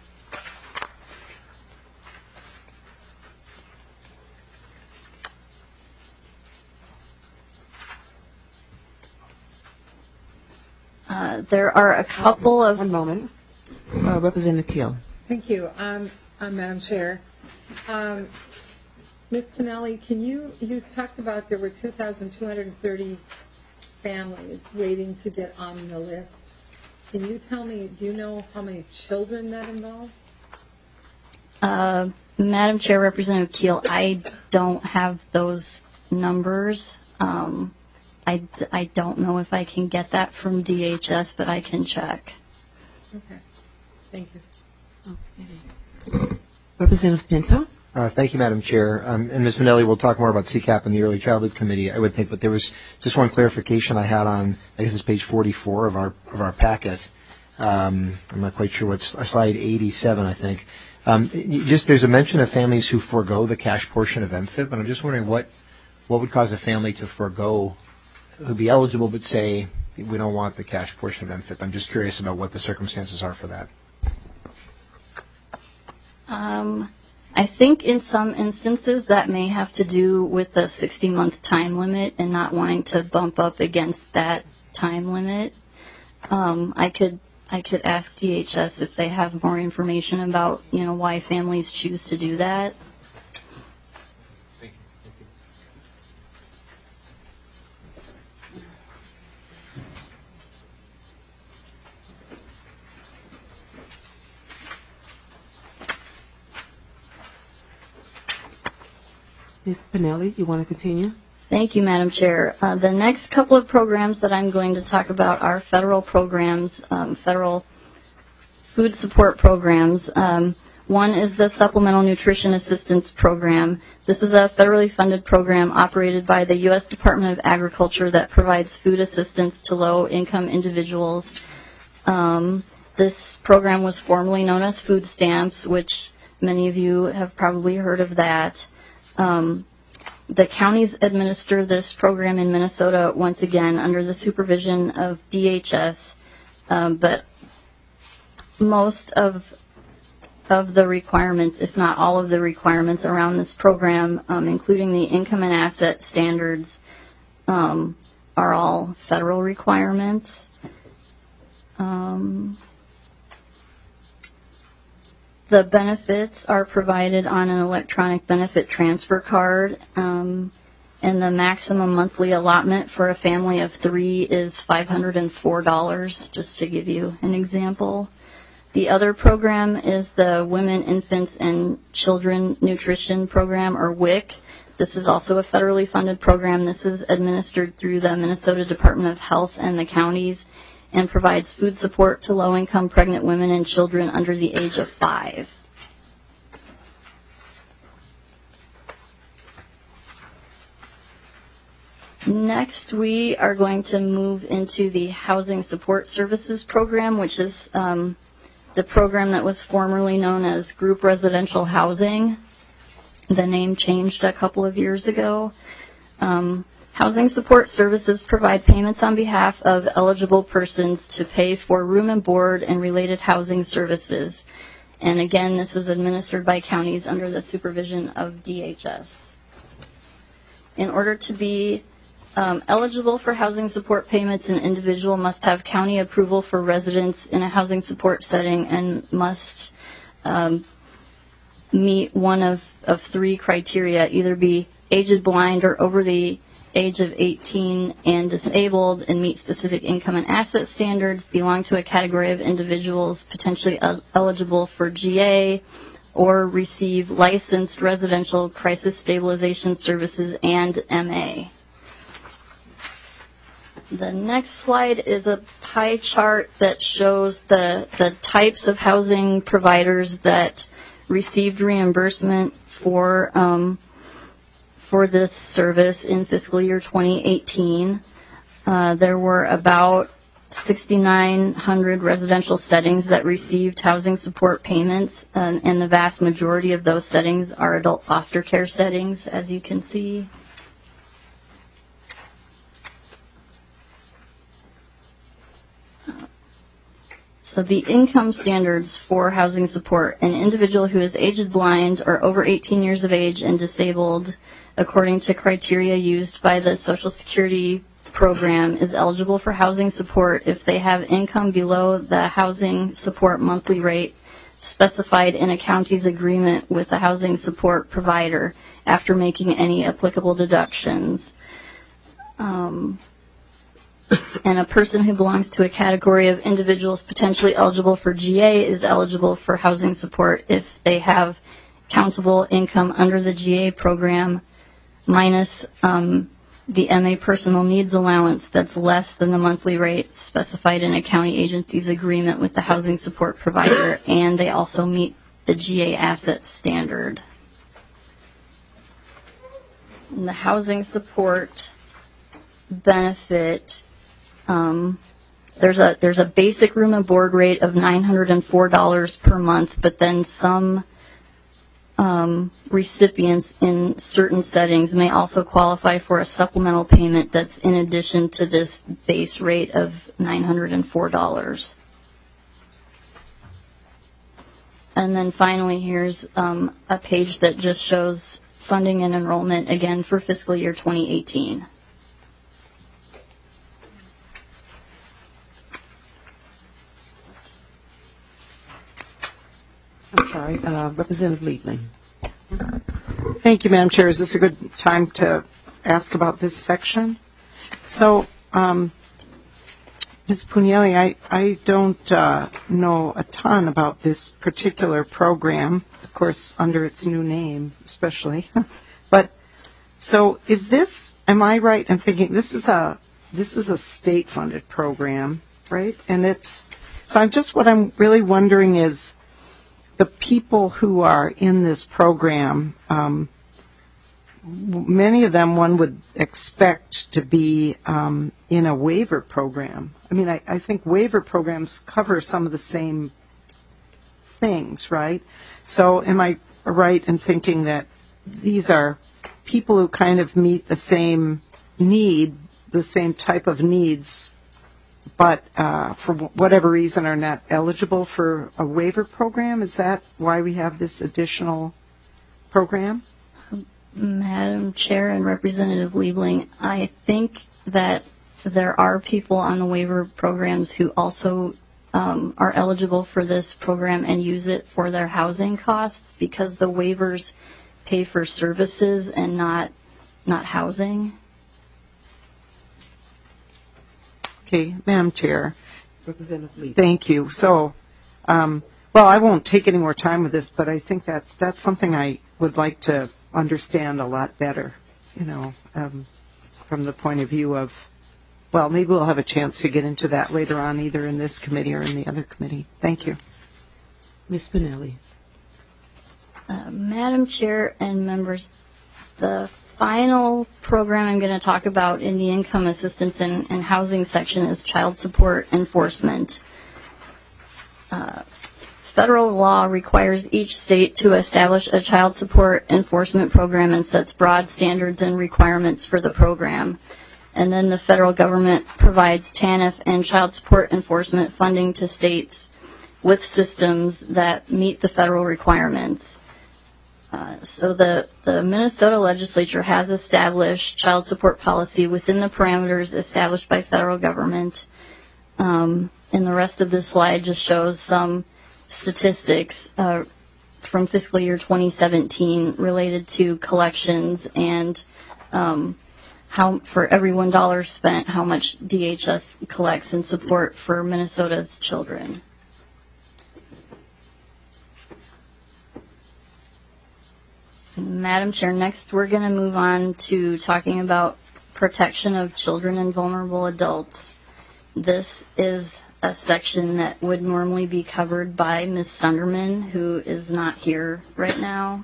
Uh, there are a couple of... One moment. Uh, Representative Keel. Thank you, um, uh, Madam Chair. Um, Miz Pinelli, can you, you talked about there were two thousand two hundred thirty families waiting to get on the list. Can you tell me, do you know how many children that involves? Uh, Madam Chair, Representative Keel, I don't have those numbers. Um, I, I don't know if I can get that from D H S, but I can check. Okay. Thank you. Okay. Representative Pinto. Uh, thank you, Madam Chair. Um, and Miz Minelli, we'll talk more about C CAP in the Early Childhood Committee, I would think, but there was just one clarification I had on, I guess it's page forty-four of our of our packet. Um, I'm not quite sure what's uh, slide eighty-seven, I think. Um, just there's a mention of families who forego the cash portion of M F I B, and I'm just wondering what what would cause a family to forego, who'd be eligible but say we don't want the cash portion of M F I B. I'm just curious about what the circumstances are for that. Um, I think in some instances that may have to do with the sixty-month time limit and not wanting to bump up against that time limit. Um, I could I could ask D H S if they have more information about, you know, why families choose to do that. Thank you. Thank you. Miz Pinelli, you want to continue? Thank you, Madam Chair. Uh, the next couple of programs that I'm going to talk about are federal programs, um, federal food support programs. Um, one is the Supplemental Nutrition Assistance Program. This is a federally funded program operated by the U S Department of Agriculture that provides food assistance to low-income individuals. Um, this program was formerly known as food stamps, which many of you have probably heard of that. Um, the counties administer this program in Minnesota, once again, under the supervision of D H S, um, but most of of the requirements, if not all of the requirements around this program, um, including the income and asset standards, um, are all federal requirements. Um, the benefits are provided on an electronic benefit transfer card, um, and the maximum monthly allotment for a family of three is five hundred four dollars, just to give you an example. The other program is the Women, Infants, and Children Nutrition Program, or W I C. This is also a federally funded program. This is administered through the Minnesota Department of Health and the counties, and provides food support to low-income pregnant women and children under the age of five. Next, we are going to move into the Housing Support Services Program, which is um, the program that was formerly known as Group Residential Housing. The name changed a couple of years ago. Um, Housing Support Services provide payments on behalf of eligible persons to pay for room and board and related housing services. And again, this is administered by counties under the supervision of D H S. In order to be um, eligible for housing support payments, an individual must have county approval for residence in a housing support setting and must um, meet one of, of three criteria, either be aged, blind, or over the age of eighteen and disabled, and meet specific income and asset standards, belong to a category of individuals potentially el- eligible for G A, or receive licensed residential crisis stabilization services and M A. The next slide is a pie chart that shows the, the types of housing providers that received reimbursement for um, for this service in fiscal year twenty eighteen. Uh, there were about six thousand nine hundred residential settings that received housing support payments, uh, and the vast majority of those settings are adult foster care settings, as you can see. So the income standards for housing support: an individual who is aged, blind, or over eighteen years of age and disabled, according to criteria used by the Social Security program, is eligible for housing support if they have income below the housing support monthly rate specified in a county's agreement with a housing support provider after making any applicable deductions. Um, And a person who belongs to a category of individuals potentially eligible for G A is eligible for housing support if they have countable income under the G A program minus um, the M A personal needs allowance that's less than the monthly rate specified in a county agency's agreement with the housing support provider, and they also meet the G A asset standard. And the housing support benefit, Um, there's a there's a basic room and board rate of nine hundred four dollars per month, but then some um, recipients in certain settings may also qualify for a supplemental payment that's in addition to this base rate of nine hundred four dollars. And then finally, here's um, a page that just shows funding and enrollment again for fiscal year twenty eighteen. I'm sorry, uh, Representative Liebling. Thank you, Madam Chair. Is this a good time to ask about this section? So, um, Miz Pugnelli, I, I don't uh, know a ton about this particular program, of course, under its new name, especially. But so, is this? Am I right in thinking this is a this is a state-funded program, right? And it's so. I'm just what I'm really wondering is, the people who are in this program, um, many of them one would expect to be um, in a waiver program. I mean, I, I think waiver programs cover some of the same things, right? So am I right in thinking that these are people who kind of meet the same need, the same type of needs but uh, for whatever reason are not eligible for a waiver program. Is that why we have this additional program? Madam Chair and Representative Liebling, I think that there are people on the waiver programs who also um, are eligible for this program and use it for their housing costs, because the waivers pay for services and not not housing. Okay, Madam Chair. Representative Lee. Thank you. So, um, well, I won't take any more time with this, but I think that's that's something I would like to understand a lot better, you know, um, from the point of view of, well, maybe we'll have a chance to get into that later on, either in this committee or in the other committee. Thank you. Miz Spinelli. Uh, Madam Chair and members, the final program I'm going to talk about in the income assistance and, and housing section is child support enforcement. Uh, Federal law requires each state to establish a child support enforcement program and sets broad standards and requirements for the program. And then the federal government provides T A N F and child support enforcement funding to states with systems that meet the federal requirements. Uh, so the, the Minnesota legislature has established child support policy within the parameters established by federal government. Um, and the rest of this slide just shows some statistics uh, from fiscal year twenty seventeen related to collections and um, how for every one dollar spent, how much D H S collects in support for Minnesota's children. Madam Chair, next we're going to move on to talking about protection of children and vulnerable adults. This is a section that would normally be covered by Miz Sunderman, who is not here right now.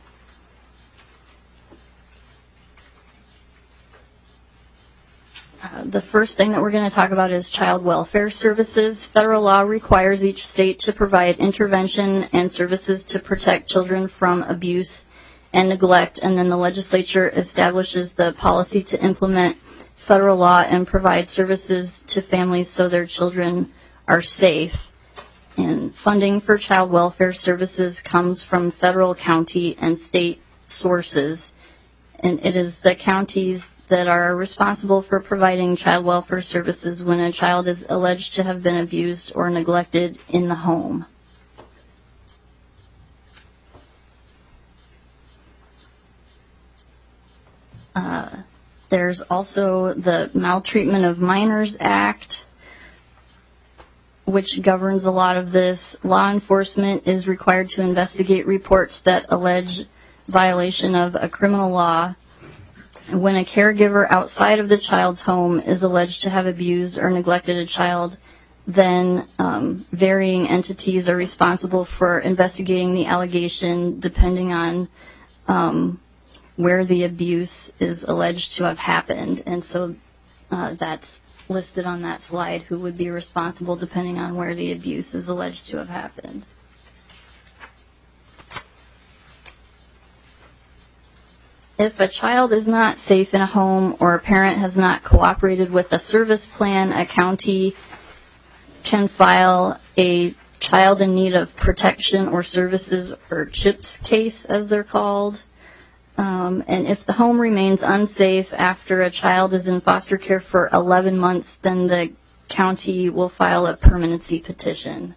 Uh, the first thing that we're going to talk about is child welfare services. Federal law requires each state to provide intervention and services to protect children from abuse and neglect, and then the legislature establishes the policy to implement federal law and provide services to families so their children are safe. And funding for child welfare services comes from federal, county, and state sources. And it is the counties that are responsible for providing child welfare services when a child is alleged to have been abused or neglected in the home. Uh, there's also the Maltreatment of Minors Act, which governs a lot of this. Law enforcement is required to investigate reports that allege violation of a criminal law. When a caregiver outside of the child's home is alleged to have abused or neglected a child, then um, varying entities are responsible for investigating the allegation depending on um, where the abuse is alleged to have happened. And so uh, that's listed on that slide, who would be responsible depending on where the abuse is alleged to have happened. If a child is not safe in a home or a parent has not cooperated with a service plan, a county can file a child in need of protection or services, or CHIPS case as they're called. Um, and if the home remains unsafe after a child is in foster care for eleven months, then the county will file a permanency petition.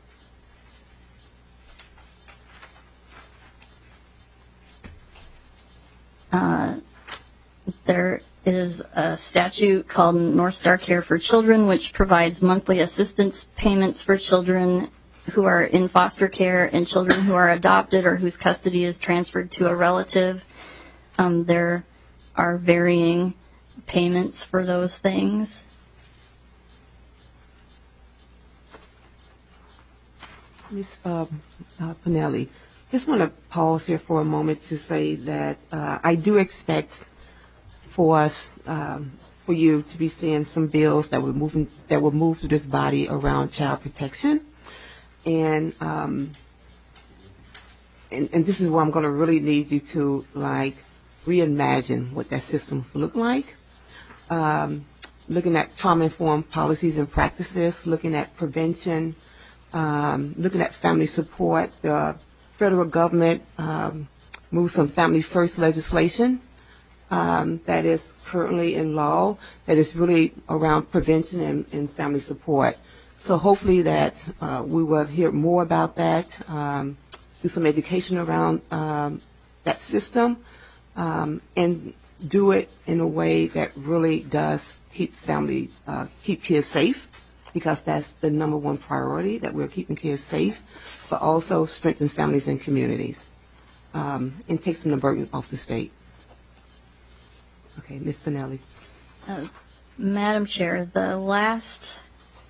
Uh, there is a statute called North Star Care for Children, which provides monthly assistance payments for children who are in foster care and children who are adopted or whose custody is transferred to a relative. Um, there are varying payments for those things. Miz Uh, uh, Pinelli, just want to pause here for a moment to say that uh, I do expect for us, um, for you to be seeing some bills that will move that will move through this body around child protection, and um, and, and this is where I'm going to really need you to like reimagine what that system look like. Um, looking at trauma-informed policies and practices, looking at prevention, um, looking at family support. The federal government um, moved some family first legislation um, that is currently in law that is really around prevention and, and family support. So hopefully that uh, we will hear more about that, um, do some education around um, that system, um, and do it in a way that really does keep family, uh, keep kids safe, because that's the number one priority, that we're keeping kids safe, but also strengthen families and communities, um, and take some of the burden off the state. Okay, Miz Finelli. Uh, Madam Chair, the last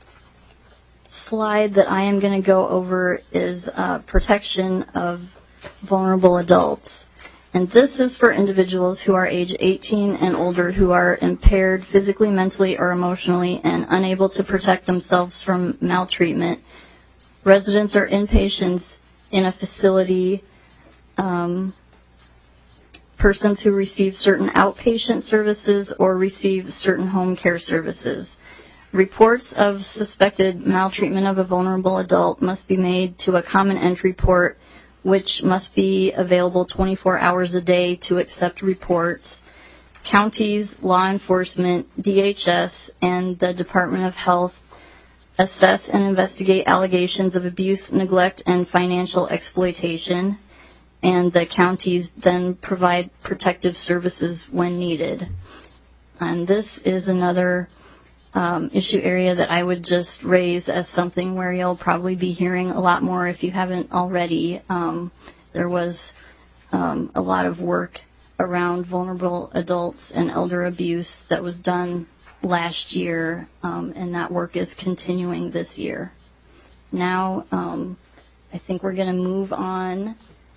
slide that I am going to go over is uh, protection of vulnerable adults. And this is for individuals who are age eighteen and older who are impaired physically, mentally, or emotionally and unable to protect themselves from maltreatment. Residents or inpatients in a facility, um, persons who receive certain outpatient services or receive certain home care services. Reports of suspected maltreatment of a vulnerable adult must be made to a common entry port, which must be available twenty-four hours a day to accept reports. Counties, law enforcement, D H S, and the Department of Health assess and investigate allegations of abuse, neglect, and financial exploitation, and the counties then provide protective services when needed. And this is another Um, issue area that I would just raise as something where you'll probably be hearing a lot more if you haven't already. Um, there was um, a lot of work around vulnerable adults and elder abuse that was done last year, um, and that work is continuing this year. Now, um, I think we're going to move on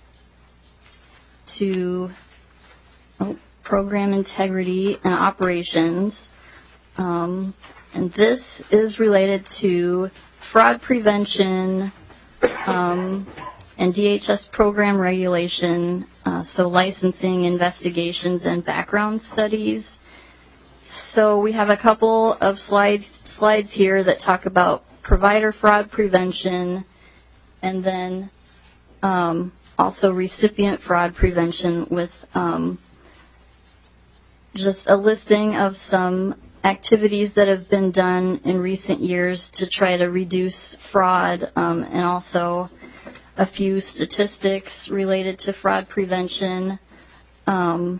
to oh, program integrity and operations. Um, and this is related to fraud prevention um, and D H S program regulation, uh, so licensing, investigations, and background studies. So we have a couple of slides, slides here that talk about provider fraud prevention, and then um, also recipient fraud prevention with um, just a listing of some activities that have been done in recent years to try to reduce fraud, um, and also a few statistics related to fraud prevention. Um,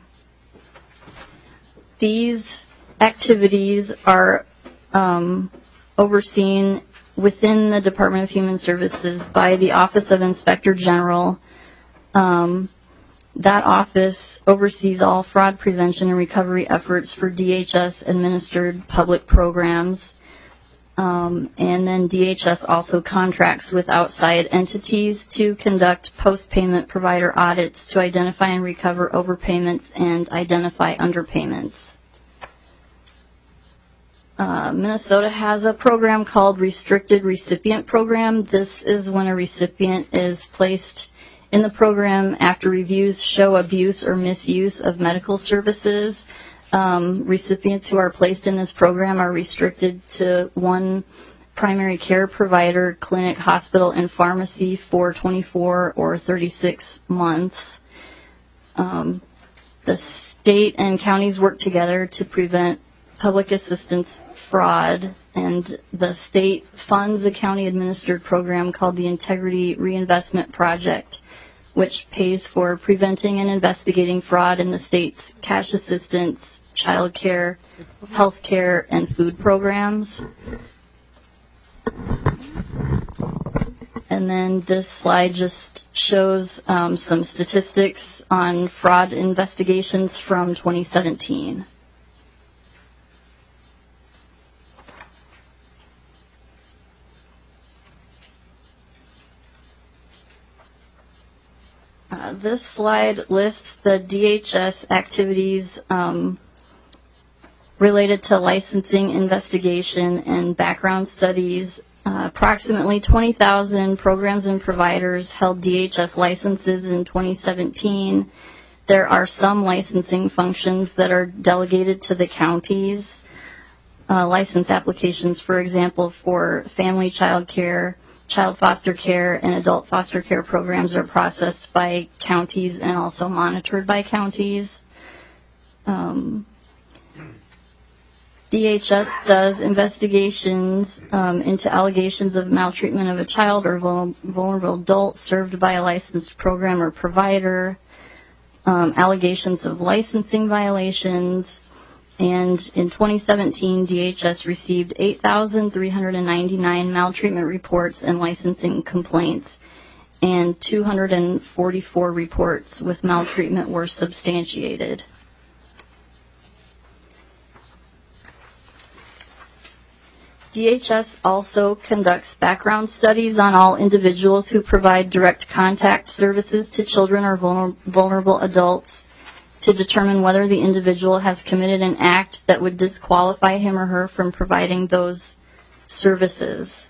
these activities are um, overseen within the Department of Human Services by the Office of Inspector General. Um, That office oversees all fraud prevention and recovery efforts for D H S-administered public programs. Um, and then D H S also contracts with outside entities to conduct post-payment provider audits to identify and recover overpayments and identify underpayments. Uh, Minnesota has a program called Restricted Recipient Program. This is when a recipient is placed in the program after reviews show abuse or misuse of medical services. Um, recipients who are placed in this program are restricted to one primary care provider, clinic, hospital, and pharmacy for twenty-four or thirty-six months. Um, the state and counties work together to prevent public assistance fraud, and the state funds a county-administered program called the Integrity Reinvestment Project, which pays for preventing and investigating fraud in the state's cash assistance, child care, health care, and food programs. And then this slide just shows um, some statistics on fraud investigations from twenty seventeen. Uh, this slide lists the D H S activities um, related to licensing, investigation, and background studies. Uh, approximately twenty thousand programs and providers held D H S licenses in twenty seventeen. There are some licensing functions that are delegated to the counties. uh, license applications, for example, for family child care, child foster care, and adult foster care programs are processed by counties and also monitored by counties. Um, D H S does investigations um, into allegations of maltreatment of a child or vul- vulnerable adult served by a licensed program or provider, um, allegations of licensing violations, and in twenty seventeen, D H S received eight thousand three hundred ninety-nine maltreatment reports and licensing complaints, and two hundred forty-four reports with maltreatment were substantiated. D H S also conducts background studies on all individuals who provide direct contact services to children or vulner- vulnerable adults to determine whether the individual has committed an act that would disqualify him or her from providing those services.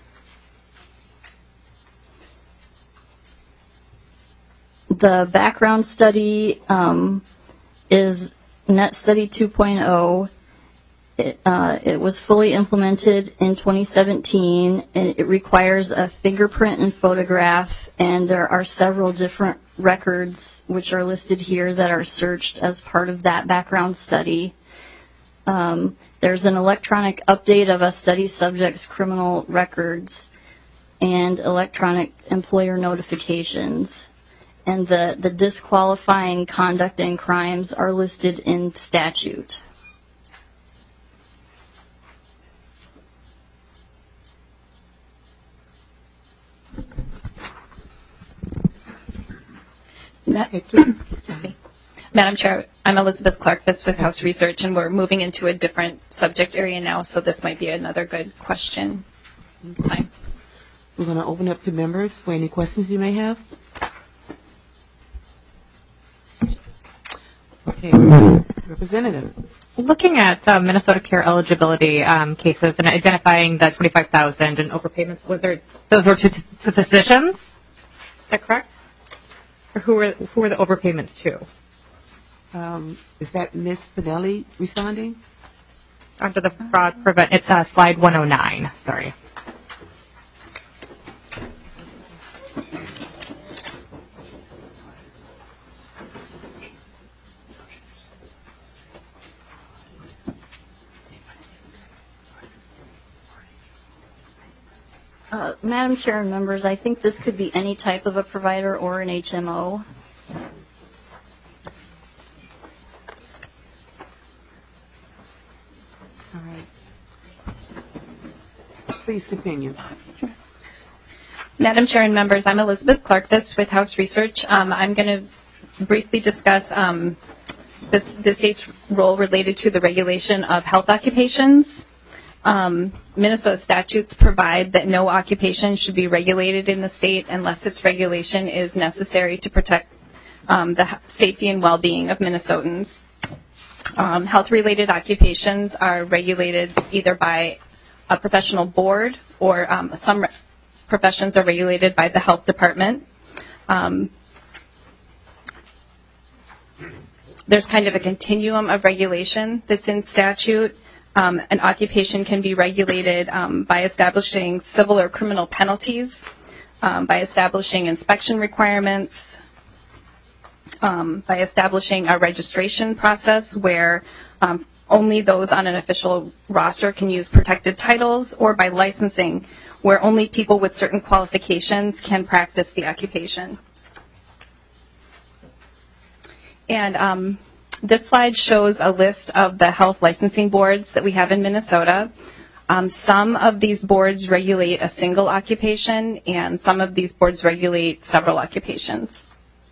The background study um, is Net Study two point oh. It, uh, it was fully implemented in twenty seventeen, and it requires a fingerprint and photograph, and there are several different records which are listed here that are searched as part of that background study. Um, there's an electronic update of a study subject's criminal records and electronic employer notifications, and the, the disqualifying conduct and crimes are listed in statute. Madam Chair, I'm Elizabeth Clark-Fiss with House Research, and we're moving into a different subject area now, so this might be another good question time. We're going to open up to members for any questions you may have. Okay, Representative. Looking at uh, Minnesota Care eligibility um, cases and identifying the twenty-five thousand and overpayments, were there, those were to, to physicians? Is that correct? Or who were who were the overpayments to? Um, is that Miz Pinelli responding? Under the fraud prevent, it's uh, slide one oh nine. Sorry. Uh, Madam Chair and members, I think this could be any type of a provider or an H M O. All right. Please continue. Madam Chair and members, I'm Elizabeth Clark-Fiss with House Research. Um, I'm going to briefly discuss um, this, the state's role related to the regulation of health occupations. Um, Minnesota statutes provide that no occupation should be regulated in the state unless its regulation is necessary to protect um, the safety and well-being of Minnesotans. Um, health-related occupations are regulated either by a professional board or um, some re- professions are regulated by the health department. Um, there's kind of a continuum of regulation that's in statute. Um, an occupation can be regulated um, by establishing civil or criminal penalties, um, by establishing inspection requirements, um, by establishing a registration process where um, only those on an official roster can use protected titles, or by licensing where only people with certain qualifications can practice the occupation. And um, this slide shows a list of the health licensing boards that we have in Minnesota. Um, some of these boards regulate a single occupation, and some of these boards regulate several occupations.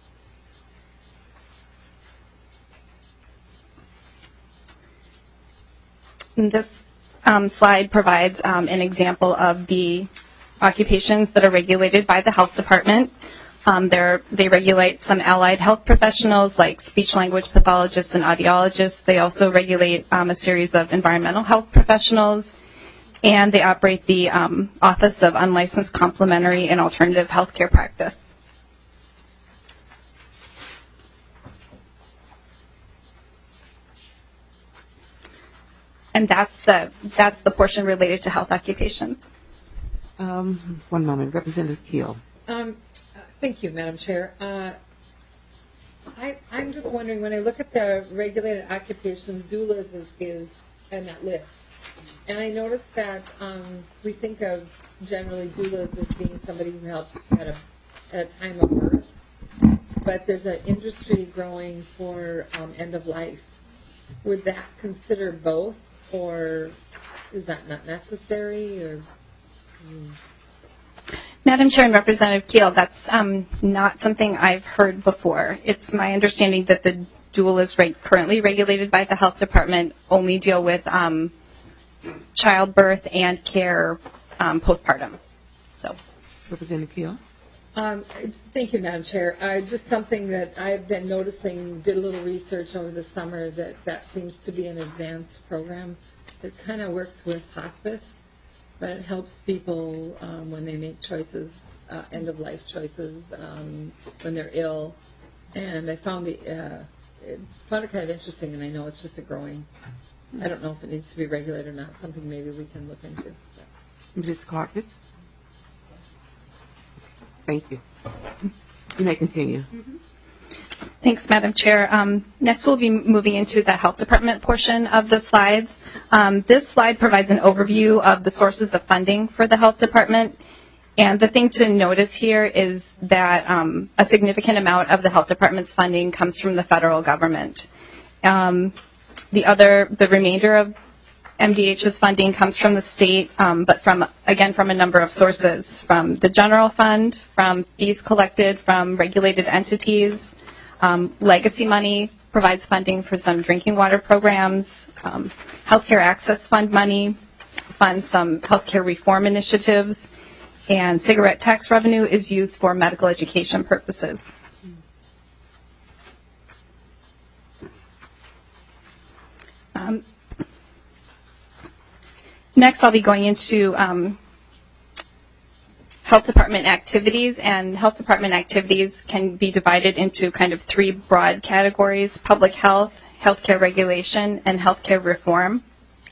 And this um, slide provides um, an example of the occupations that are regulated by the health department. Um, they regulate some allied health professionals like speech-language pathologists and audiologists. They also regulate um, a series of environmental health professionals, and they operate the um, Office of Unlicensed Complementary and Alternative Healthcare Practice. and that's the that's the portion related to health occupations. Um, one moment, Representative Keel. Um, uh, thank you, Madam Chair. Uh, I, I'm just wondering, when I look at the regulated occupations, doulas is, is in that list. And I noticed that um, we think of generally doulas as being somebody who helps at a, at a time of birth. But there's an industry growing for um, end of life. Would that consider both, or is that not necessary? Or mm. Madam Chair and Representative Keel, that's um, not something I've heard before. It's my understanding that the doulas reg- currently regulated by the Health Department only deal with um, childbirth and care um, postpartum. So, Representative Keel. Um, thank you, Madam Chair. Uh, just something that I've been noticing, did a little research over the summer, that that seems to be an advanced program that kind of works with hospice, but it helps people um, when they make choices, uh, end-of-life choices, um, when they're ill. And I found it, uh, it, found it kind of interesting, and I know it's just a growing, I don't know if it needs to be regulated or not, something maybe we can look into. Miz Carpus. Thank you. You may continue. Mm-hmm. Thanks, Madam Chair. Um, next, we'll be moving into the Health Department portion of the slides. Um, this slide provides an overview of the sources of funding for the Health Department. And the thing to notice here is that um, a significant amount of the Health Department's funding comes from the federal government. Um, the other, the remainder of M D H's funding comes from the state, um, but from, again, from a number of sources, from the general fund, from fees collected from regulated entities. Um, legacy money provides funding for some drinking water programs. Um, healthcare access fund money funds some healthcare reform initiatives. And cigarette tax revenue is used for medical education purposes. Um, Next, I'll be going into um, Health Department activities, and Health Department activities can be divided into kind of three broad categories: public health, healthcare regulation, and healthcare reform.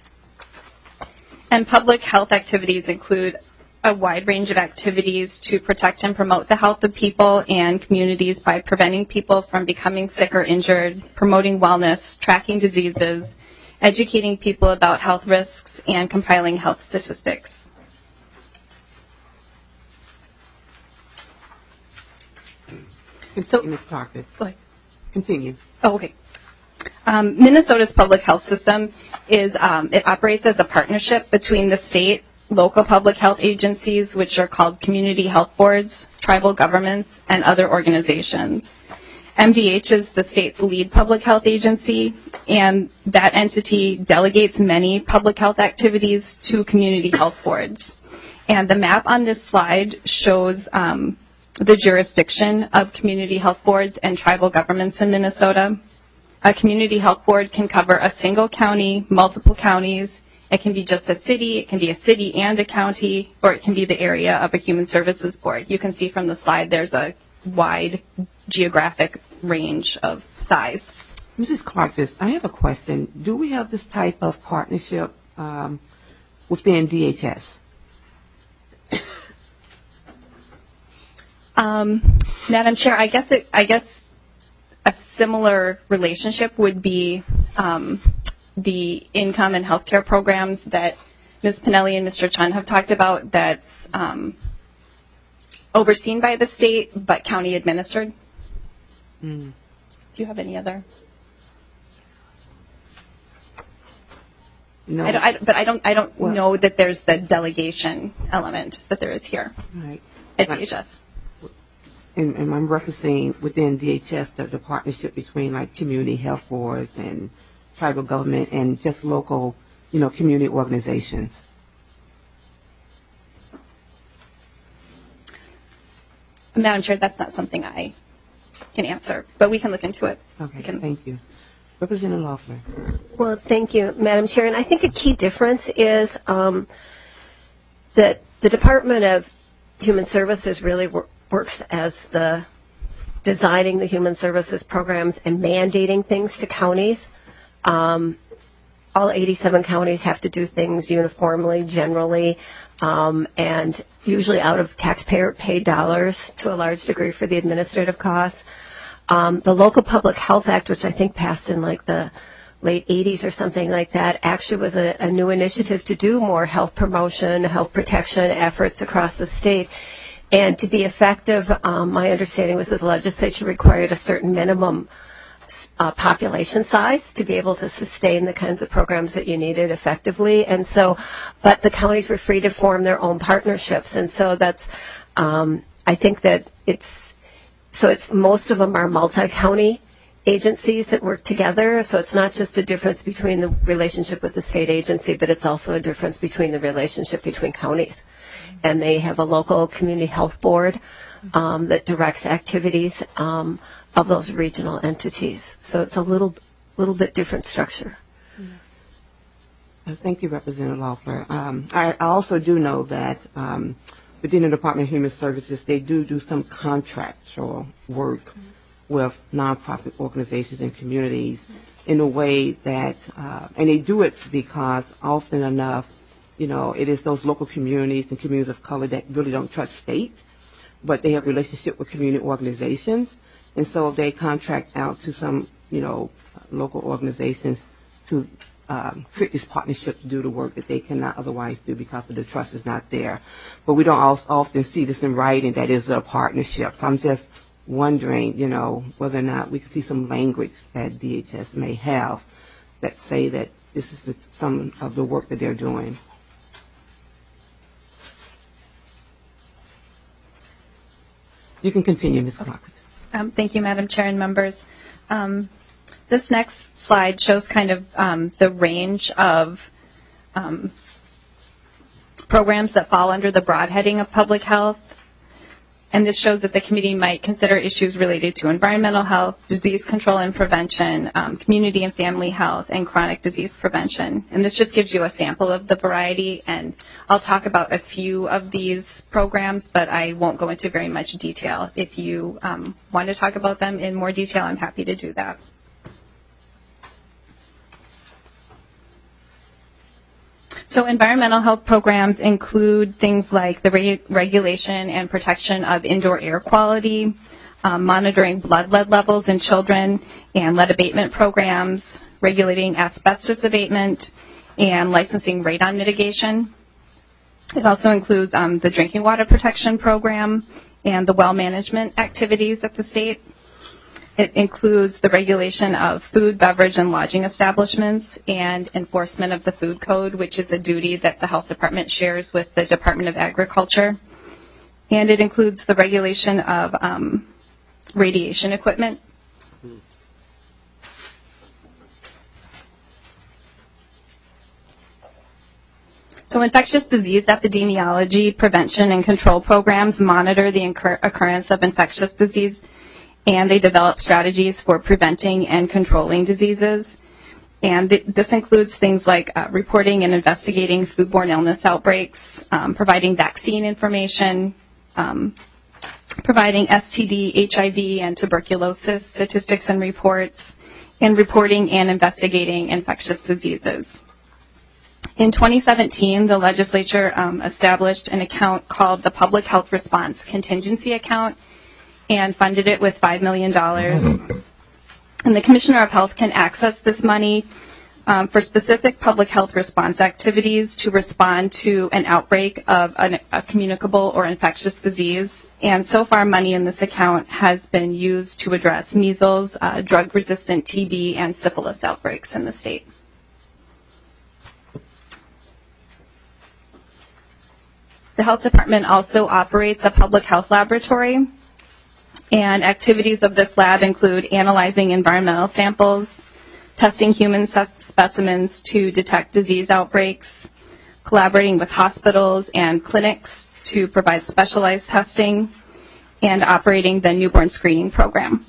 And public health activities include a wide range of activities to protect and promote the health of people and communities by preventing people from becoming sick or injured, promoting wellness, tracking diseases, educating people about health risks, and compiling health statistics. Continue, Miz Carpus. Continue. Oh, okay. Um, Minnesota's public health system is, um, it operates as a partnership between the state, local public health agencies, which are called community health boards, tribal governments, and other organizations. M D H is the state's lead public health agency, and that entity delegates many public health activities to community health boards. And the map on this slide shows um, the jurisdiction of community health boards and tribal governments in Minnesota. A community health board can cover a single county, multiple counties. It can be just a city, it can be a city and a county, or it can be the area of a human services board. You can see from the slide there's a wide geographic range of size. Missus Carpus, I have a question. Do we have this type of partnership um, within D H S? Um, Madam Chair, I guess it, I guess a similar relationship would be um, the income and healthcare programs that Miz Pinelli and Mister Chun have talked about. That's um, overseen by the state but county administered. Mm. Do you have any other? No. I don't, I, but I don't. I don't Well, know that there's the delegation element that there is here Right. at D H S. And, and I'm referencing within D H S the, the partnership between like community health boards and tribal government and just local, you know, community organizations. Madam Chair, that's not something I can answer, but we can look into it. Okay, thank you. Representative Loeffler. Well, thank you, Madam Chair. And I think a key difference is um, that the Department of Human Services really wor- works as the designing the human services programs and mandating things to counties. Um, all eighty-seven counties have to do things uniformly, generally, um, and usually out of taxpayer paid dollars to a large degree for the administrative costs. Um, the Local Public Health Act, which I think passed in like the late eighties or something like that, actually was a, a new initiative to do more health promotion, health protection efforts across the state. And to be effective, um, my understanding was that the legislature required a certain minimum uh, population size to be able to sustain the kinds of programs that you needed effectively. And so, but the counties were free to form their own partnerships. And so that's, um, I think that it's, so it's, most of them are multi-county agencies that work together. So it's not just a difference between the relationship with the state agency, but it's also a difference between the relationship between counties. And they have a local community health board um, that directs activities um, of those regional entities. So it's a little little bit different structure. Uh, Thank you, Representative Loeffler. Um, I, I also do know that um, within the Department of Human Services, they do do some contractual work with nonprofit organizations and communities in a way that, uh, and they do it because often enough, you know, it is those local communities and communities of color that really don't trust state, but they have relationship with community organizations, and so they contract out to some, you know, local organizations to um, create this partnership to do the work that they cannot otherwise do because of the trust is not there. But we don't also often see this in writing that is a partnership. So I'm just wondering, you know, whether or not we could see some language that D H S may have that say that this is some of the work that they're doing. You can continue, Miz Clark. Um, thank you, Madam Chair and members. Um, this next slide shows kind of um, the range of um, programs that fall under the broad heading of public health. And this shows that the committee might consider issues related to environmental health, disease control and prevention, um, community and family health, and chronic disease prevention. And this just gives you a sample of the variety. And I'll talk about a few of these programs, but I won't go into very much detail. If you um, want to talk about them in more detail, I'm happy to do that. So environmental health programs include things like the re- regulation and protection of indoor air quality, um, monitoring blood lead levels in children, and lead abatement programs, regulating asbestos abatement, and licensing radon mitigation. It also includes um, the drinking water protection program and the well management activities at the state. It includes the regulation of food, beverage, and lodging establishments and enforcement of the food code, which is a duty that the health department shares with the Department of Agriculture. And it includes the regulation of um, radiation equipment. So infectious disease epidemiology, prevention, and control programs monitor the incur- occurrence of infectious disease, and they develop strategies for preventing and controlling diseases. And th- this includes things like uh, reporting and investigating foodborne illness outbreaks, um, providing vaccine information, um, providing S T D, H I V, and tuberculosis statistics and reports, and reporting and investigating infectious diseases. In twenty seventeen, the legislature um, established an account called the Public Health Response Contingency Account, and funded it with five million dollars. And the Commissioner of Health can access this money um, for specific public health response activities to respond to an outbreak of an, a communicable or infectious disease. And so far, money in this account has been used to address measles, uh, drug-resistant T B, and syphilis outbreaks in the state. The Health Department also operates a public health laboratory. And activities of this lab include analyzing environmental samples, testing human specimens to detect disease outbreaks, collaborating with hospitals and clinics to provide specialized testing, and operating the newborn screening program.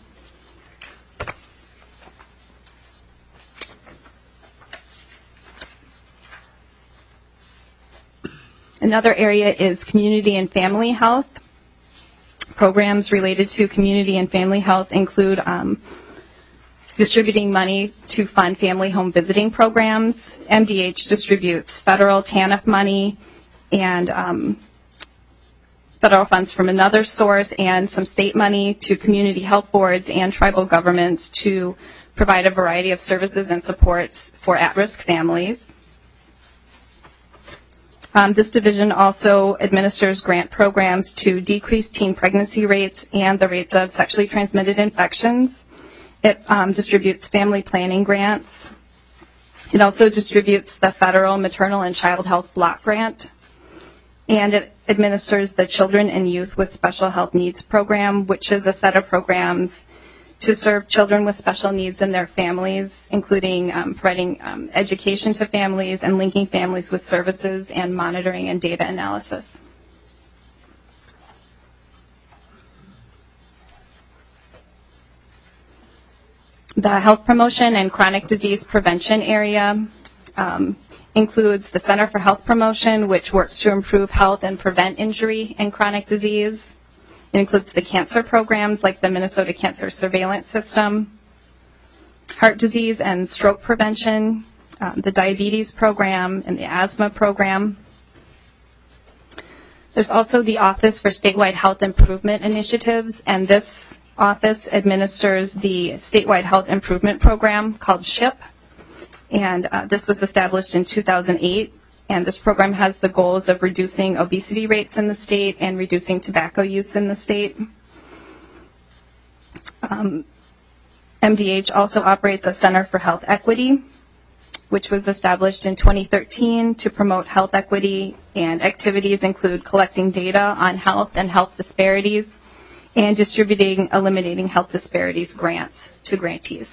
Another area is community and family health. Programs related to community and family health include um, distributing money to fund family home visiting programs. M D H distributes federal TANF money and um, federal funds from another source and some state money to community health boards and tribal governments to provide a variety of services and supports for at-risk families. Um, this division also administers grant programs to decrease teen pregnancy rates and the rates of sexually transmitted infections. It um, distributes family planning grants. It also distributes the federal maternal and child health block grant. And it administers the Children and Youth with Special Health Needs program, which is a set of programs to serve children with special needs and their families, including um, providing um, education to families and linking families with services and monitoring and data analysis. The health promotion and chronic disease prevention area um, includes the Center for Health Promotion, which works to improve health and prevent injury and chronic disease. It includes the cancer programs like the Minnesota Cancer Surveillance System, heart disease and stroke prevention, um, the diabetes program, and the asthma program. There's also the Office for Statewide Health Improvement Initiatives, and this office administers the statewide health improvement program called SHIP. And uh, this was established in two thousand eight. And this program has the goals of reducing obesity rates in the state and reducing tobacco use in the state. Um, M D H also operates a Center for Health Equity, which was established in twenty thirteen to promote health equity, and activities include collecting data on health and health disparities and distributing Eliminating Health Disparities grants to grantees.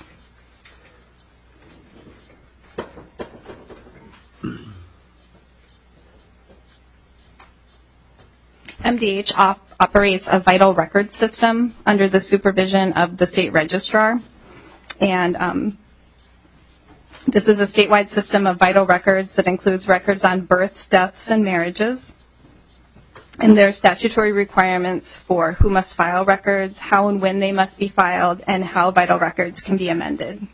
M D H op- operates a vital record system under the supervision of the state registrar. And um, this is a statewide system of vital records that includes records on births, deaths, and marriages. And there are statutory requirements for who must file records, how and when they must be filed, and how vital records can be amended.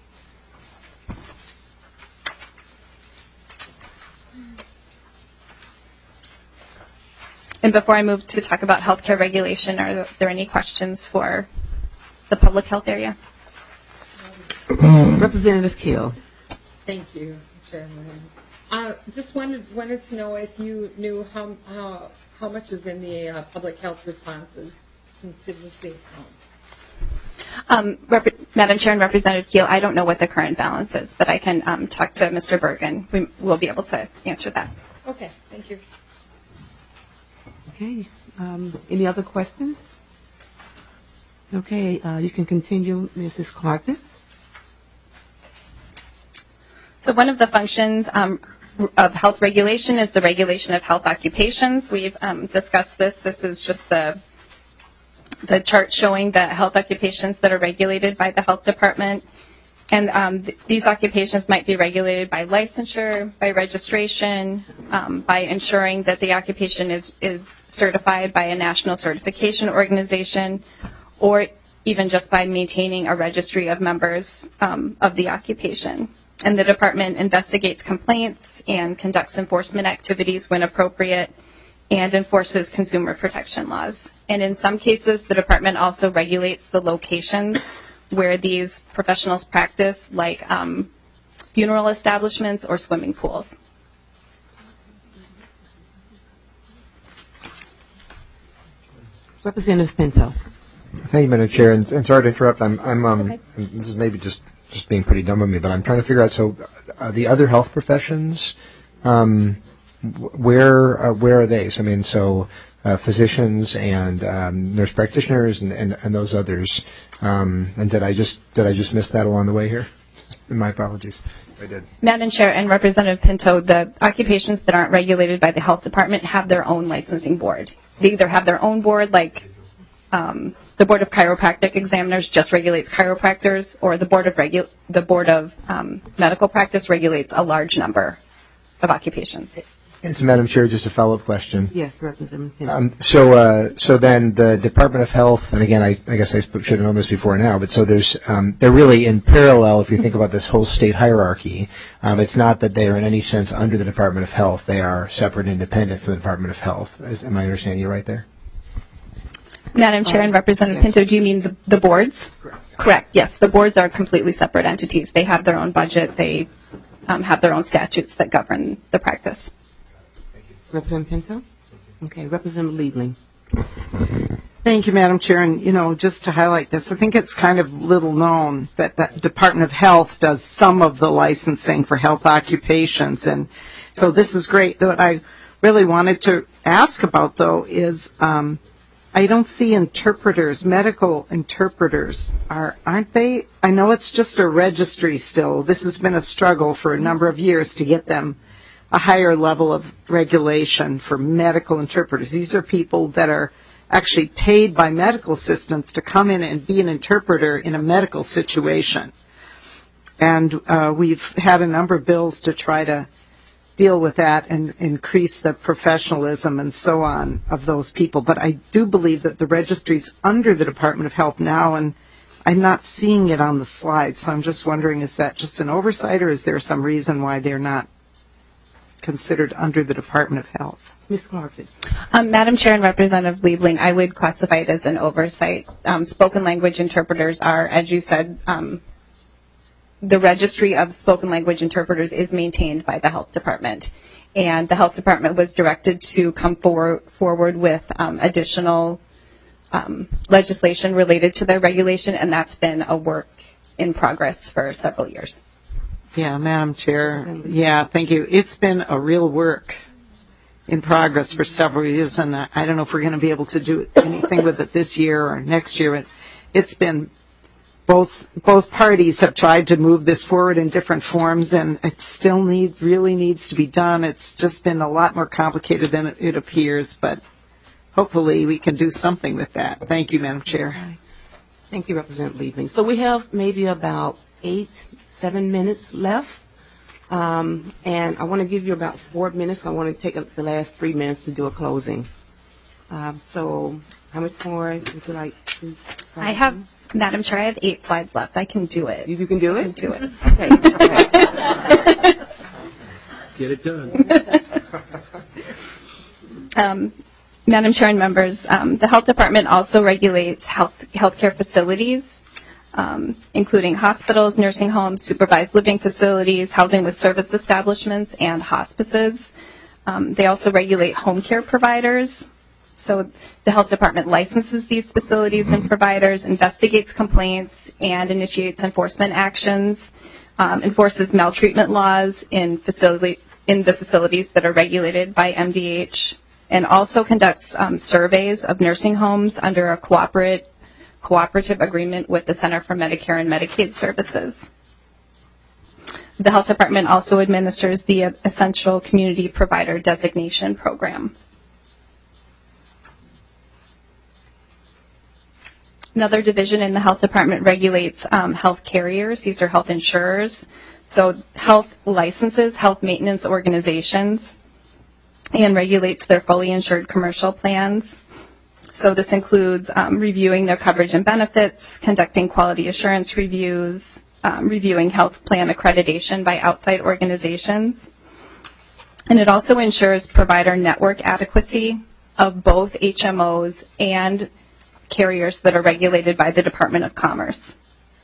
And before I move to talk about healthcare regulation, are there any questions for the public health area? Representative Keel. Thank you, Chairman. Uh, just wanted wanted to know if you knew how how how much is in the uh, public health responses contingency account. Um, Rep- Madam Chair and Representative Keel, I don't know what the current balance is, but I can um, talk to Mister Bergen. We will be able to answer that. Okay, thank you. Okay. Um, any other questions? Okay. Uh, you can continue, Missus Clarkus. So one of the functions um, of health regulation is the regulation of health occupations. We've um, discussed this. This is just the the chart showing the health occupations that are regulated by the health department. And um, th- these occupations might be regulated by licensure, by registration, um, by ensuring that the occupation is, is certified by a national certification organization, or even just by maintaining a registry of members um, of the occupation. And the department investigates complaints and conducts enforcement activities when appropriate and enforces consumer protection laws. And in some cases, the department also regulates the locations where these professionals practice, like um, funeral establishments or swimming pools. Representative Pinto. Thank you, Madam Chair, and, and sorry to interrupt. I'm, I'm, um, okay. This is maybe just, just being pretty dumb of me, but I'm trying to figure out. So, uh, the other health professions, um, where, uh, where are they? So, I mean, so uh, physicians and um, nurse practitioners and, and, and those others. Um, and did I just did I just miss that along the way here? My apologies. I did. Madam Chair and Representative Pinto, the occupations that aren't regulated by the health department have their own licensing board. They either have their own board, like um, the Board of Chiropractic Examiners just regulates chiropractors, or the Board of Regu- the Board of um, Medical Practice regulates a large number of occupations. It's Madam Chair, just a follow-up question. Yes, Representative Pinto. Um, so, uh, so then the Department of Health, and again, I, I guess I should have known this before now, but so there's, um, they're really in parallel. If you think about this whole state hierarchy, um, it's not that they are in any sense under the Department of Health. They are separate, and independent from the Department of Health. Is, am I understanding you right there? Madam Chair and Representative Pinto, do you mean the, the boards? Correct. Correct. Yes, the boards are completely separate entities. They have their own budget. They um, have their own statutes that govern the practice. Representative Pinto? Okay, Representative Liebling. Thank you, Madam Chair. And, you know, just to highlight this, I think it's kind of little known that the Department of Health does some of the licensing for health occupations. And so this is great. What I really wanted to ask about, though, is um, I don't see interpreters, medical interpreters. Are, aren't they? I know it's just a registry still. This has been a struggle for a number of years to get them a higher level of regulation for medical interpreters. These are people that are actually paid by medical assistants to come in and be an interpreter in a medical situation. And uh, we've had a number of bills to try to deal with that and increase the professionalism and so on of those people. But I do believe that the registry's under the Department of Health now, and I'm not seeing it on the slide. So I'm just wondering, is that just an oversight, or is there some reason why they're not considered under the Department of Health? Miz Clark, please. Um, Madam Chair and Representative Liebling, I would classify it as an oversight. Um, spoken language interpreters are, as you said, um, the registry of spoken language interpreters is maintained by the Health Department. And the Health Department was directed to come forward, forward with um, additional um, legislation related to their regulation, and that's been a work in progress for several years. Yeah, Madam Chair. Yeah, thank you. It's been a real work in progress for several years, and I don't know if we're going to be able to do anything with it this year or next year. But it's been both both parties have tried to move this forward in different forms, and it still needs really needs to be done. It's just been a lot more complicated than it appears, but hopefully we can do something with that. Thank you, Madam Chair. Thank you, Representative Liebling. So we have maybe about eight, seven minutes left. Um, and I want to give you about four minutes. I want to take a, the last three minutes to do a closing. Um, so how much more would you like to try? I have, Madam Chair, I have eight slides left. I can do it. You, you can do it? I can do it. Okay. Okay. Get it done. um, Madam Chair and members, um, the Health Department also regulates health healthcare facilities, Um, including hospitals, nursing homes, supervised living facilities, housing with service establishments, and hospices. Um, they also regulate home care providers. So the Health Department licenses these facilities and providers, investigates complaints, and initiates enforcement actions, um, enforces maltreatment laws in facility in the facilities that are regulated by M D H, and also conducts um, surveys of nursing homes under a cooperative cooperative agreement with the Center for Medicare and Medicaid Services. The Health Department also administers the Essential Community Provider Designation Program. Another division in the Health Department regulates um, health carriers. These are health insurers. So health licenses, health maintenance organizations, and regulates their fully insured commercial plans. So this includes um, reviewing their coverage and benefits, conducting quality assurance reviews, um, reviewing health plan accreditation by outside organizations. And it also ensures provider network adequacy of both H M Os and carriers that are regulated by the Department of Commerce.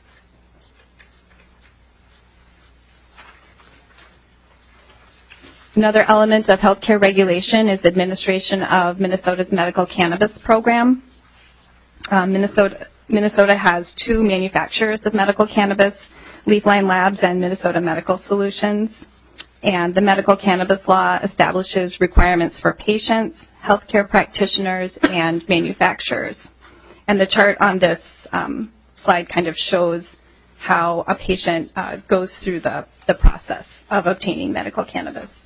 Another element of healthcare regulation is administration of Minnesota's medical cannabis program. Um, Minnesota, Minnesota has two manufacturers of medical cannabis, Leafline Labs and Minnesota Medical Solutions. And the medical cannabis law establishes requirements for patients, healthcare practitioners, and manufacturers. And the chart on this um, slide kind of shows how a patient uh, goes through the, the process of obtaining medical cannabis.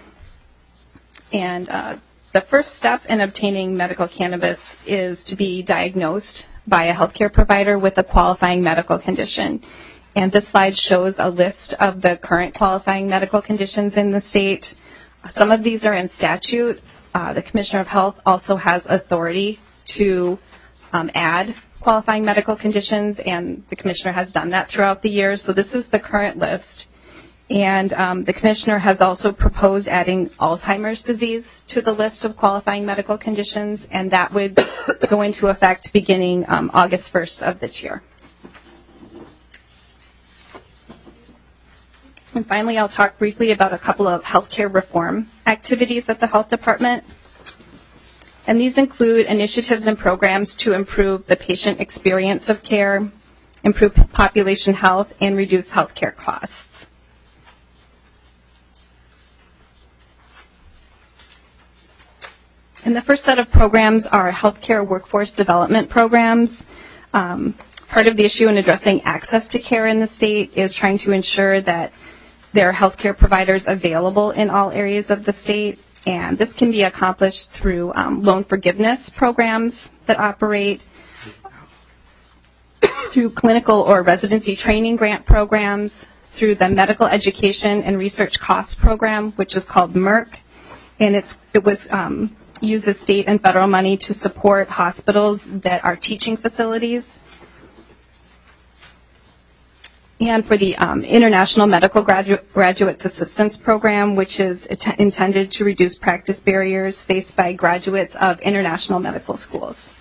And uh, the first step in obtaining medical cannabis is to be diagnosed by a healthcare provider with a qualifying medical condition. And this slide shows a list of the current qualifying medical conditions in the state. Some of these are in statute. Uh, the Commissioner of Health also has authority to um, add qualifying medical conditions, and the Commissioner has done that throughout the years. So this is the current list. And um, the Commissioner has also proposed adding Alzheimer's disease to the list of qualifying medical conditions, and that would go into effect beginning um, August first of this year. And finally, I'll talk briefly about a couple of healthcare reform activities at the Health Department. And these include initiatives and programs to improve the patient experience of care, improve population health, and reduce healthcare costs. And the first set of programs are healthcare workforce development programs. Um, part of the issue in addressing access to care in the state is trying to ensure that there are healthcare providers available in all areas of the state. And this can be accomplished through um, loan forgiveness programs that operate, through clinical or residency training grant programs, through the Medical Education and Research Costs Program, which is called MERC. And it's, it was um, uses state and federal money to support hospitals that are teaching facilities. And for the um, International Medical Gradu- Graduates Assistance Program, which is at- intended to reduce practice barriers faced by graduates of international medical schools.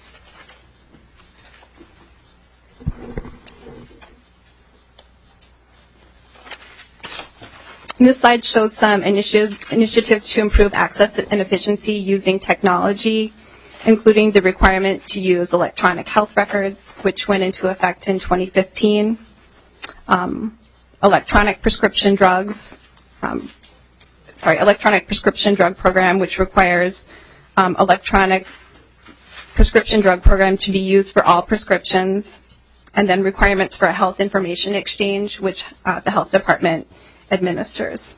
And this slide shows some initi- initiatives to improve access and efficiency using technology, including the requirement to use electronic health records, which went into effect in twenty fifteen. Um, electronic prescription drugs, um, sorry, electronic prescription drug program, which requires um, electronic prescription drug program to be used for all prescriptions, and then requirements for a health information exchange, which uh, the health department administers.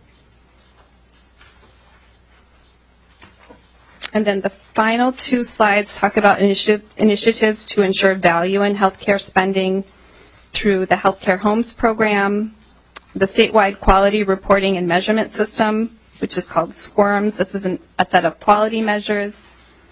And then the final two slides talk about initi- initiatives to ensure value in healthcare spending through the Healthcare Homes Program, the statewide quality reporting and measurement system, which is called SQUIRMS. This is an, a set of quality measures.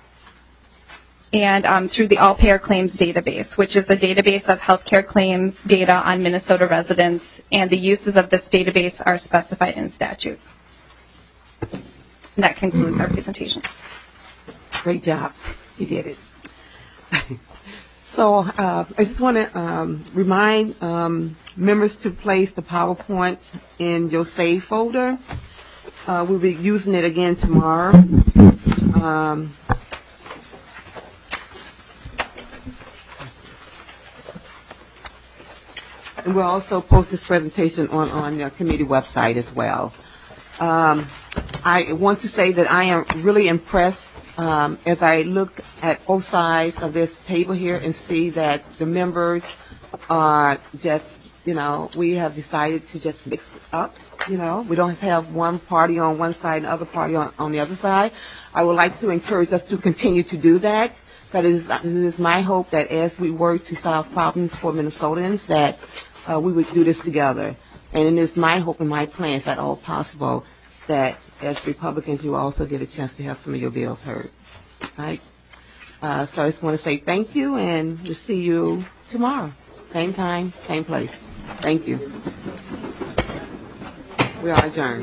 And um, through the All Payer Claims Database, which is the database of healthcare claims data on Minnesota residents, and the uses of this database are specified in statute. And that concludes our presentation. Great job. You did it. So uh, I just want to um, remind um, members to place the PowerPoint in your save folder. Uh, we'll be using it again tomorrow. Um, and we'll also post this presentation on, on the committee website as well. Um, I want to say that I am really impressed um, as I look at both sides of this table here and see that the members are just, you know, we have decided to just mix it up, you know. We don't have one party on one side and the other party on, on the other side. I would like to encourage us to continue to do that. But it is, it is my hope that as we work to solve problems for Minnesotans, that uh, we would do this together. And it is my hope and my plan, if at all possible, that as Republicans, you also get a chance to have some of your bills heard. Right? Uh, so I just want to say thank you, and we'll see you tomorrow. Same time, same place. Thank you. We are adjourned.